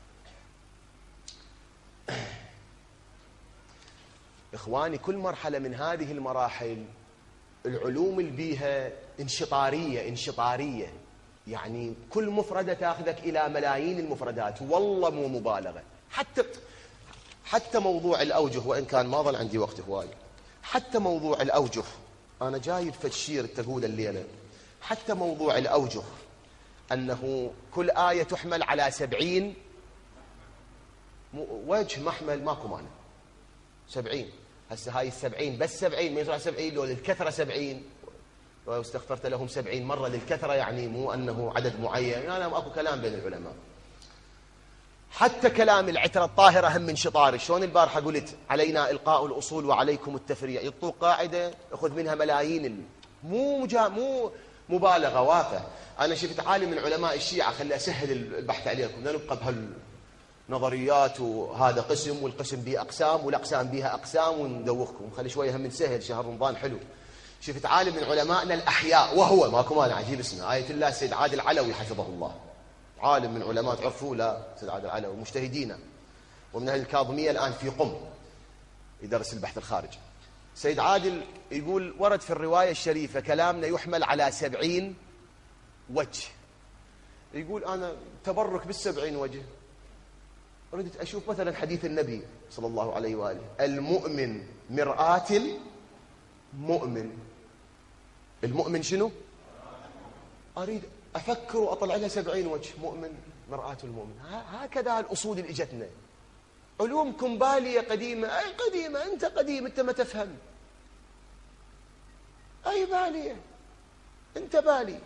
إخواني، كل مرحلة من هذه المراحل العلوم اللي بيها انشطارية انشطارية، يعني كل مفردة تأخذك إلى ملايين المفردات، والله مو مبالغة. حتى حتى موضوع الأوجه، وإن كان ما ظل عندي وقت هواي، حتى موضوع الأوجه أنا جايب فتشير تقول الليلة، حتى موضوع الأوجه أنه كل آية تحمل على سبعين وجه محمل، ماكو معنى سبعين. هسه هاي السبعين بس سبعين، ما يطلع سبعين لو للكثرة سبعين، لو استغفرت لهم سبعين مرة للكثرة، يعني مو أنه عدد معين. أنا يعني أكو كلام بين العلماء. حتى كلام العترة الطاهرة هم من شطار. شلون البارحة قلت علينا إلقاء الأصول وعليكم التفريع، يطوق قاعدة يأخذ منها ملايين، مو مجا مو مبالغة، واقع. أنا شفت عالم من علماء الشيعة، خلي أسهل البحث عليكم، لا نبقى بهالنظريات وهذا قسم والقسم به أقسام والأقسام بها أقسام وندوخكم، خلي شوية هم نسهل، شهر رمضان حلو. شفت عالم من علمائنا الأحياء، وهو ماكو مانع عجيب اسمه، آية الله السيد عادل علوي حفظه الله، عالم من علماء تعرفوه، لا سيد عادل علوي مجتهدين، ومن أهل الكاظمية الآن في قم يدرس البحث الخارجي. سيد عادل يقول ورد في الرواية الشريفة كلامنا يحمل على سبعين وجه. يقول أنا تبرك بالسبعين وجه، ردت أشوف مثلا حديث النبي صلى الله عليه وآله، المؤمن مرآة المؤمن. المؤمن شنو؟ أريد أفكر وأطلع لها سبعين وجه، مؤمن مرآة المؤمن. هكذا الأصول اللي إجتنا. علومكم بالية قديمة، أي قديمة، أنت قديم، أنت ما تفهم. أي بالية، أنت بالي.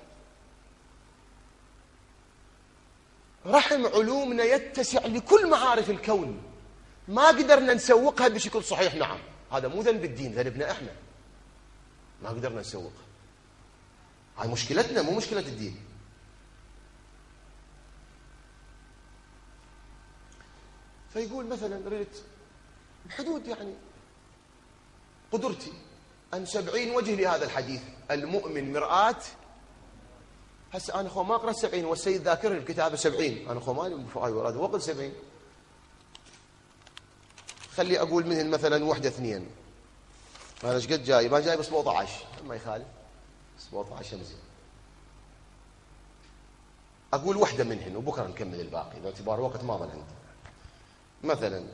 رحم علومنا يتسع لكل معارف الكون، ما قدرنا نسوقها بشكل صحيح. نعم هذا مو ذنب الدين، ذنبنا احنا ما قدرنا نسوق. هاي مشكلتنا مو مشكلة الدين. فيقول مثلا ريت بحدود يعني قدرتي أن سبعين وجه لهذا الحديث، المؤمن مرآة. هسه أنا خو ما أقرأ سبعين، والسيد ذاكرني الكتاب سبعين، أنا خو مالي بفاي وراد وقت سبعين. خلي أقول منهن مثلا وحدة اثنين، أنا ايش قد جاي؟ ما جاي بس سبعة عشر، ما يخالف سبعة عشر زين. أقول وحدة منهن وبكرة نكمل الباقي باعتبار وقت ما ظل عندي. مثلا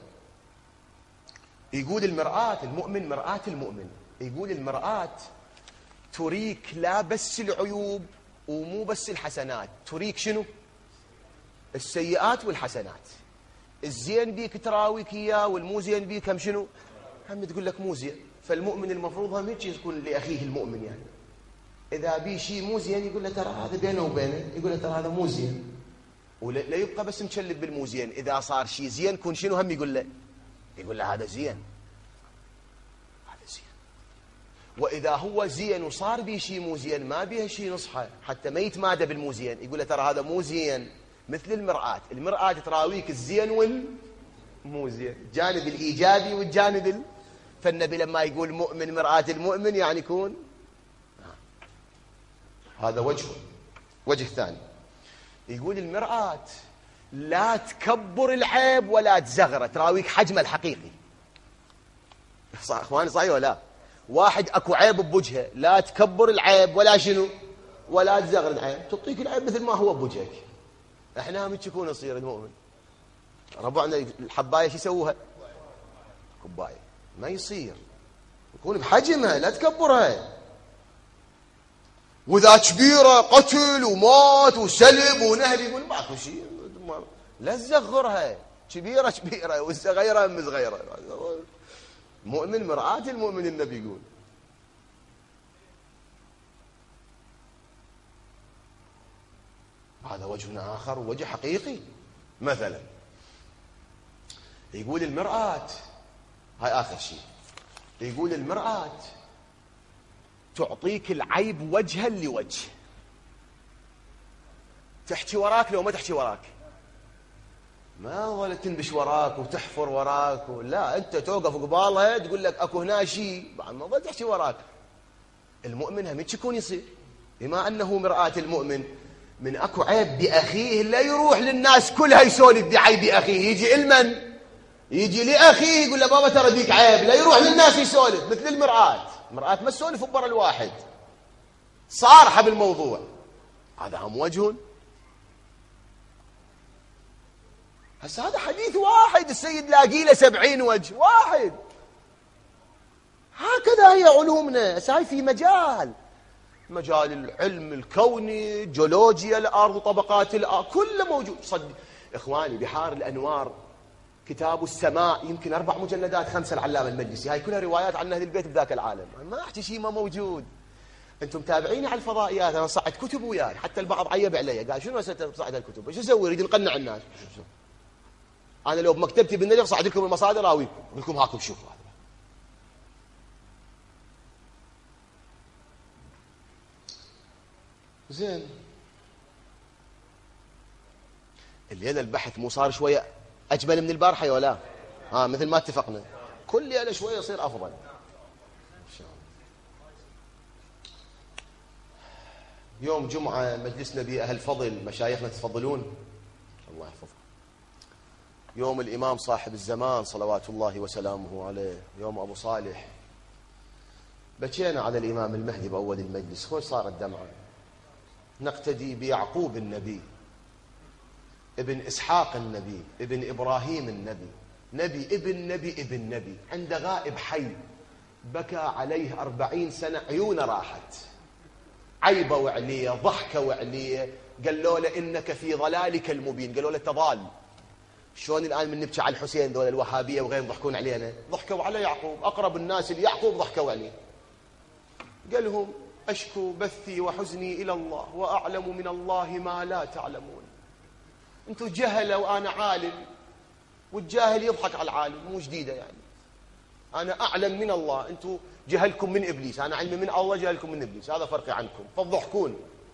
يقول المرآة، المؤمن مرآة المؤمن، يقول المرآة تريك لا بس العيوب ومو بس الحسنات، تريك شنو؟ السيئات والحسنات. الزين بيك تراويك اياه والمو زين بيك هم شنو؟ هم تقول لك مو زين. فالمؤمن المفروض هم هيك يكون لاخيه المؤمن، يعني اذا بي شيء مو زين يقول له ترى هذا بينه وبينه، يقول له ترى هذا مو زين، ولا يبقى بس مشلب بالمو زين. اذا صار شيء زين كون شنو هم يقول له، يقول له هذا زين، هذا زين. واذا هو زين وصار بيه شيء مو زين ما بيه شيء نصحه حتى ما يتمادى بالمو زين، يقول له ترى هذا مو زين. مثل المرآة، المرآة تراويك الزين والمو زين، الجانب الايجابي والجانب ال... فالنبي لما يقول مؤمن مرآة المؤمن يعني يكون هذا وجه. وجه ثاني يقول المرآة لا تكبر العيب ولا تصغره، تراويك حجمه الحقيقي. صح اخواني؟ صحيح ولا لا؟ واحد اكو عيب بوجهه، لا تكبر العيب ولا شنو ولا تصغر العيب، تعطيك العيب مثل ما هو بوجهك. احنا هم يكون يصير المؤمن ربعنا الحبايه شو يسووها؟ كوبايه، ما يصير، يكون بحجمها لا تكبرها. واذا كبيره قتل ومات وسلب ونهب يقول ماكو شيء، لا تصغرها، كبيره كبيره والصغيره ام صغيره. مؤمن مرآة المؤمن النبي يقول. هذا وجه آخر ووجه حقيقي. مثلا يقول المرآة، هاي آخر شيء، يقول المرآة تعطيك العيب وجها لوجه، تحكي وراك لو ما تحكي وراك، ما ولا تنبش وراك وتحفر وراك، لا انت توقف قبالها تقول لك اكو هنا شيء بعد ما ظل تحكي وراك. المؤمن هم يكون يصير، بما انه مرآة المؤمن، من اكو عيب باخيه لا يروح للناس كلها يسولف بعيب اخيه، يجي المن يجي لاخيه يقول له بابا ترى ديك عيب، لا يروح للناس يسولف. مثل المرآة، المرآة ما تسولف ببر الواحد، صارحه بالموضوع. هذا هم وجه. هسه هذا حديث واحد السيد لاقي له سبعين وجه، واحد. هكذا هي علومنا. هسه هاي في مجال مجال العلم الكوني، جيولوجيا الارض وطبقات الارض، كله موجود. صد اخواني بحار الانوار كتاب السماء يمكن اربع مجلدات خمسه العلامه المجلسي، هاي كلها روايات عن اهل البيت بذاك العالم. ما احكي شيء ما موجود. انتم متابعيني على الفضائيات، انا صعد كتب وياي، حتى البعض عيب علي قال شنو هسه صعد الكتب؟ ايش اسوي؟ يريد نقنع الناس. انا لو بمكتبتي بالنجف صعد لكم المصادر راويكم، اقول لكم هاكم شوفوا. زين، الليله البحث مو صار شويه اجمل من البارحه ولا ها؟ آه مثل ما اتفقنا، كل ليله شويه يصير افضل ان شاء الله. يوم جمعه مجلسنا به اهل فضل، مشايخنا تفضلون الله يحفظهم. يوم الامام صاحب الزمان صلوات الله وسلامه عليه، يوم ابو صالح، بكينا على الامام المهدي باول المجلس، خوش صارت دمعه. نقتدي بيعقوب النبي، ابن إسحاق النبي، ابن إبراهيم النبي، نبي ابن نبي ابن نبي، عند غائب حي بكى عليه أربعين سنة، عيونه راحت، عيبه وعليه، ضحكه وعليه، قالوا له إنك في ضلالك المبين، قالوا له تضال. شلون الآن من نبكي على الحسين دول الوهابية وغير يضحكون علينا؟ ضحكوا على يعقوب، أقرب الناس ليعقوب ضحكوا عليه. قال لهم أشكو بثي وحزني إلى الله وأعلم من الله ما لا تعلمون. أنتم جهلة وأنا عالم، والجاهل يضحك على العالم، مو جديدة يعني. أنا أعلم من الله، أنتم جهلكم من إبليس، أنا علمي من الله جهلكم من إبليس، هذا فرقي عنكم. فالضحكون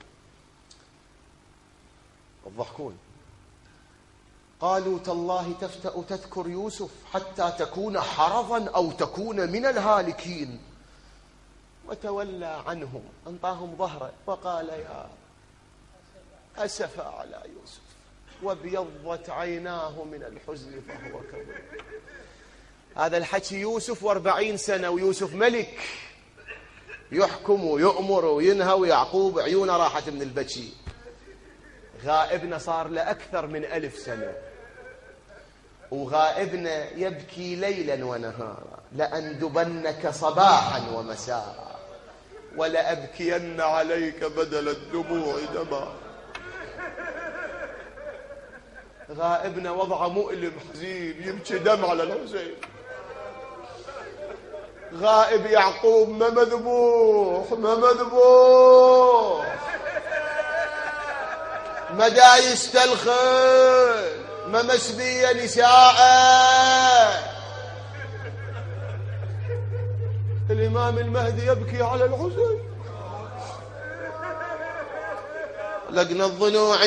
الضحكون قالوا تالله تفتأ تذكر يوسف حتى تكون حرضا أو تكون من الهالكين. وتولى عنهم، أنطاهم ظهره وقال يا أسف على يوسف وابيضت عيناه من الحزن فهو كظيم. هذا الحكي يوسف واربعين سنة، ويوسف ملك يحكم ويؤمر وينهى، ويعقوب عيونه راحت من البكي. غائبنا صار له أكثر من ألف سنة، وغائبنا يبكي ليلا ونهارا، لأندبنك صباحا ومساء ولأبكين عليك بدل الدموع دما. غائبنا وضع مؤلم حزين، يبكي دم على الحسين. غائب يعقوب ما مذبوح ما مذبوح ما دايس تلخل ما مسبية نساء. الإمام المهدي يبكي على الحسين. لقنا الضلوع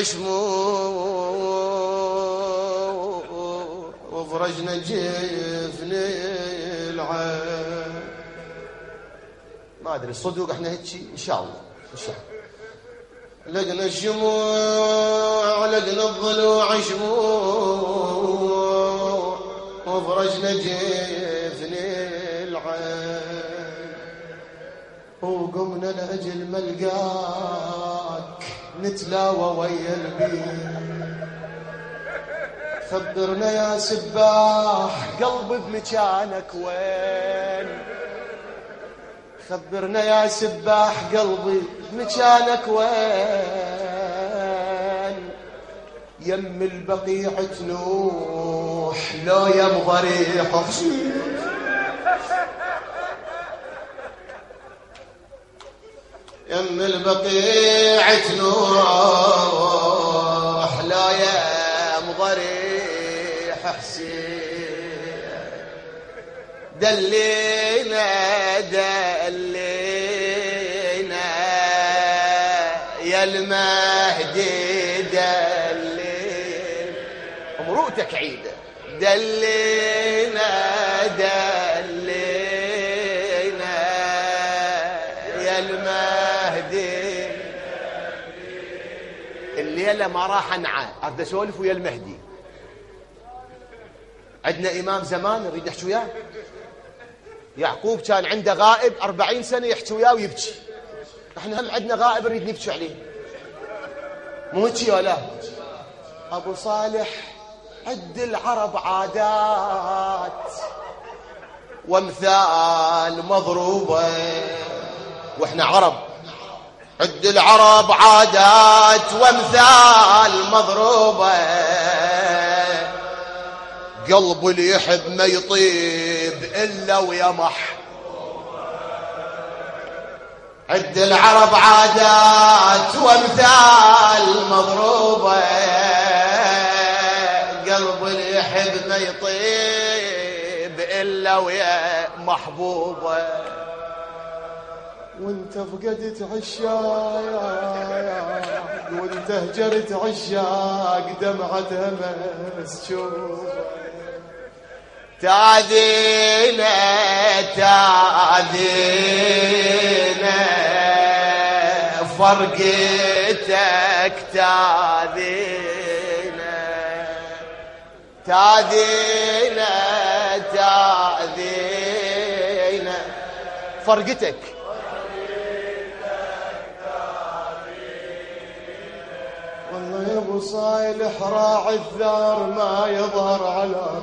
شموع وفرجنا جفن العين. ما أدري الصدوق احنا هيك إن شاء الله إن شاء الله. لقنا الشموع لقنا الضلوع شموع وفرجنا جفن العين. وقمنا لأجل ملقاك نتلاوى ويا البيت. خبرنا يا سباح قلبي بمكانك وين. خبرنا يا سباح قلبي بمكانك وين. يم البقيع تنوح لو يم ضريح حسين. يم البقيع تنوح لو يم ضريح حسين. دلينا دلينا يا المهدي دلينا. امرؤتك عيدة. دلينا دلينا يا المهدي. الليلة ما راح انعى، اريد اسولف ويا المهدي. عندنا امام زمان نريد نحكي وياه. يعقوب كان عنده غائب أربعين سنة يحكي وياه ويبكي. احنا هم عندنا غائب نريد نبكي عليه، مو هيك ولا؟ ابو صالح عد العرب عادات وامثال مضروبة، واحنا عرب. عد العرب عادات وامثال مضروبة. قلب اللي يحب ما يطيب إلا ويمح. عد العرب عادات وامثال مضروبة. قلب اللي يحب ما يطيب إلا ويا محبوبة. وانت فقدت عشاق وانت هجرت عشاق دمعتها مسجوبة. تاذينا تاذينا فرقتك تاذينا. تاذينا تاذينا فرقتك. والله يا ابو صالح راعي الثار ما يظهر على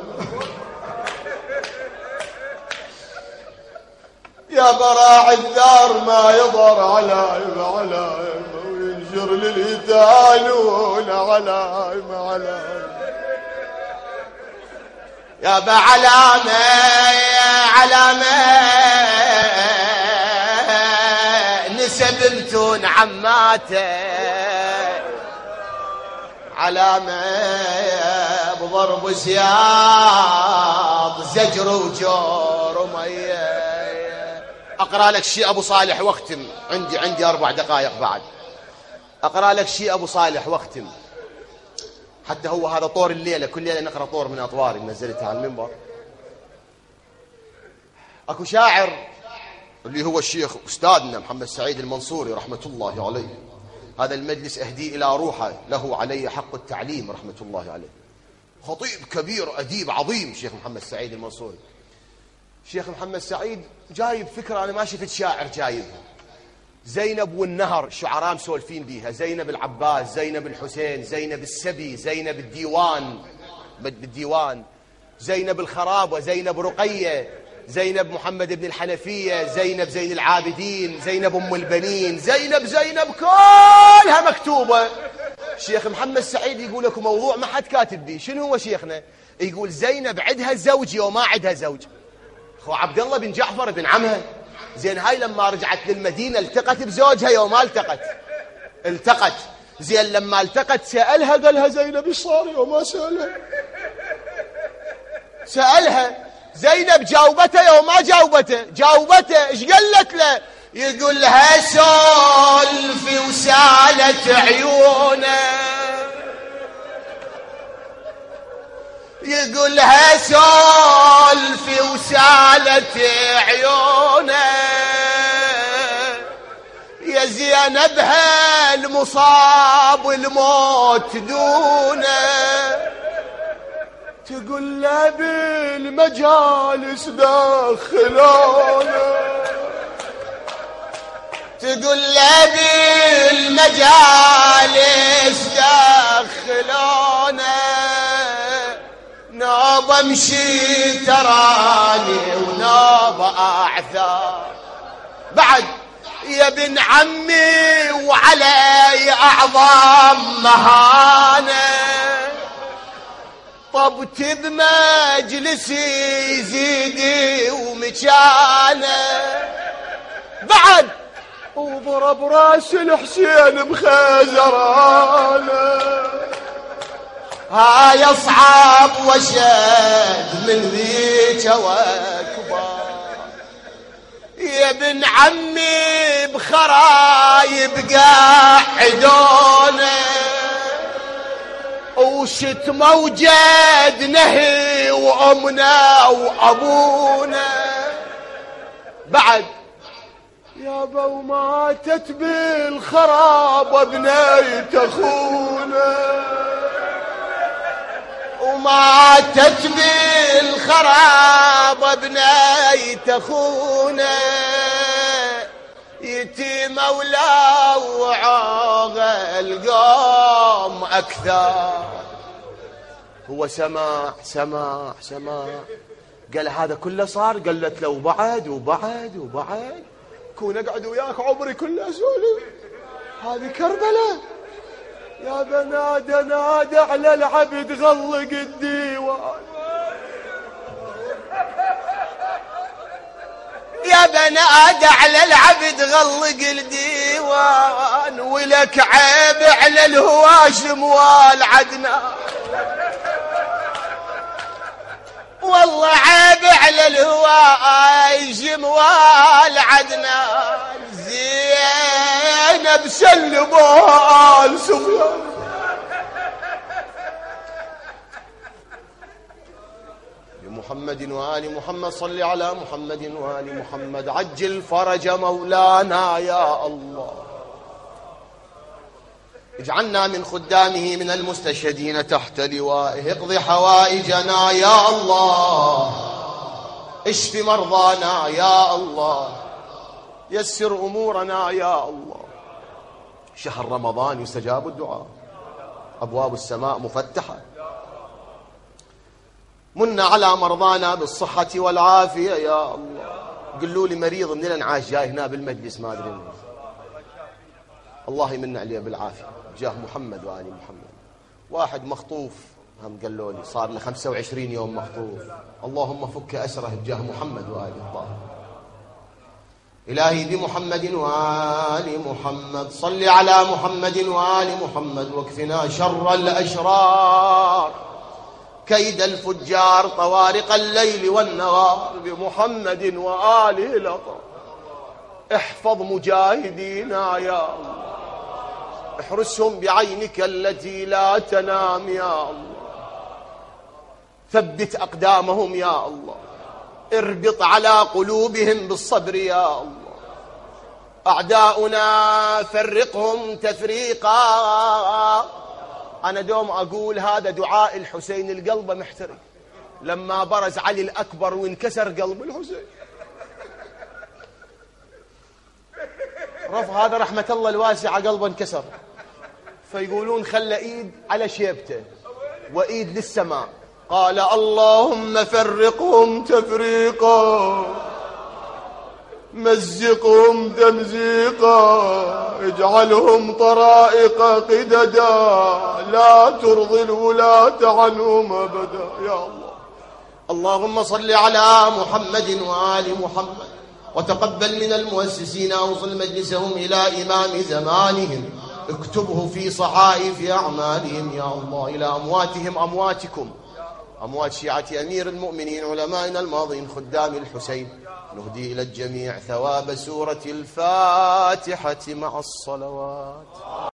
يا براعي الدار ما يظهر علائم علائم وينشر لليتانون علائم علائم. يا بعلامة علامة نسبمتون عماته. علامة بضرب سياط زجر وجور أمية. أقرأ لك شيء أبو صالح واختم، عندي عندي أربع دقائق بعد. أقرأ لك شيء أبو صالح واختم، حتى هو هذا طور الليلة، كل ليلة نقرأ طور من أطواري نزلتها على المنبر. أكو شاعر اللي هو الشيخ أستاذنا محمد سعيد المنصوري رحمة الله عليه، هذا المجلس أهدي إلى روحه، له علي حق التعليم رحمة الله عليه. خطيب كبير أديب عظيم شيخ محمد سعيد المنصوري. شيخ محمد سعيد جايب فكرة أنا ما شفت شاعر جايبها. زينب والنهر شعراء مسولفين بيها، زينب العباس، زينب الحسين، زينب السبي، زينب الديوان بالديوان، زينب الخرابة، زينب رقية، زينب محمد بن الحنفية، زينب زين العابدين، زينب أم البنين، زينب زينب كلها مكتوبة. شيخ محمد سعيد يقول لكم موضوع ما حد كاتب بيه. شنو هو شيخنا؟ يقول زينب عندها زوج وما عندها زوج. هو عبد الله بن جعفر بن عمها، زين هاي لما رجعت للمدينة التقت بزوجها يوم ما التقت التقت زين لما التقت سألها، قال لها زينب ايش صار يوم ما سألها سألها زينب جاوبته يوم ما جاوبته جاوبته ايش قالت له؟ يقول لها سولفي وسالت عيونه، يقول لها سولفي وسالت عيونه، يا زينب هالمصاب والموت دونه، تقول له بالمجالس دخلونا، تقول له بالمجالس دخلونا، نوب امشي تراني ونوب اعثار، بعد يا ابن عمي وعلي اعظم مهانه، طبت بمجلسي زيدي ومكانه، بعد وضرب راس الحسين بخزرانه، هاي اصعب وشد من ذيك واكبر، يا ابن عمي بخرايب قاعدونه، وشت موجد نهي وامنا وابونا، بعد يابا وماتت بالخراب بنيت اخونا، وماتت بالخراب بنيت اخونا، يتيمة ولا وعاغ القوم اكثر. هو سمع سمع سمع قال هذا كله صار؟ قالت له وبعد وبعد وبعد كون اقعد وياك عمري كله اسولف، هذه كربلاء. يا بنادى نادى على العبد غلق الديوان، يا بنادى على العبد غلق الديوان، ولك عيب على الهواشم والعدنان، والله عيب على الهواشم والعدنان، زينب سلموها لسفيان. محمد وآل محمد، صل على محمد وآل محمد، عجل فرج مولانا يا الله، اجعلنا من خدامه من المستشهدين تحت لوائه، اقض حوائجنا يا الله، اشف مرضانا يا الله، يسر أمورنا يا الله. شهر رمضان يستجاب الدعاء، أبواب السماء مفتحة، من على مرضانا بالصحة والعافية يا الله. قلوا لي مريض من الانعاش جاي هنا بالمجلس ما أدري منه، الله يمن عليه بالعافية جاه محمد وآل محمد. واحد مخطوف هم قالوا لي صار له خمسة وعشرين يوم مخطوف، اللهم فك أسره بجاه محمد وآل الطاهر. إلهي بمحمد وآل محمد، صل على محمد وآل محمد، واكفنا شر الأشرار كيد الفجار طوارق الليل والنهار بمحمد وآله الأطهار. احفظ مجاهدينا يا الله، احرسهم بعينك التي لا تنام يا الله، ثبت أقدامهم يا الله، اربط على قلوبهم بالصبر يا الله. أعداؤنا فرقهم تفريقا. أنا دوم أقول هذا دعاء الحسين، القلب محترق لما برز علي الأكبر وانكسر قلب الحسين. رفع هذا رحمة الله الواسعة قلبه انكسر، فيقولون خلى إيد على شيبته وإيد للسماء، قال اللهم فرقهم تفريقا، مزقهم تمزيقا، اجعلهم طرائق قددا، لا ترضي الولاة عنهم أبدا يا الله. اللهم صل على محمد وآل محمد، وتقبل من المؤسسين أوصل مجلسهم إلى إمام زمانهم، اكتبه في صحائف أعمالهم يا الله. إلى أمواتهم أمواتكم، أموات شيعة أمير المؤمنين علمائنا الماضين خدام الحسين، نهدي إلى الجميع ثواب سورة الفاتحة مع الصلوات.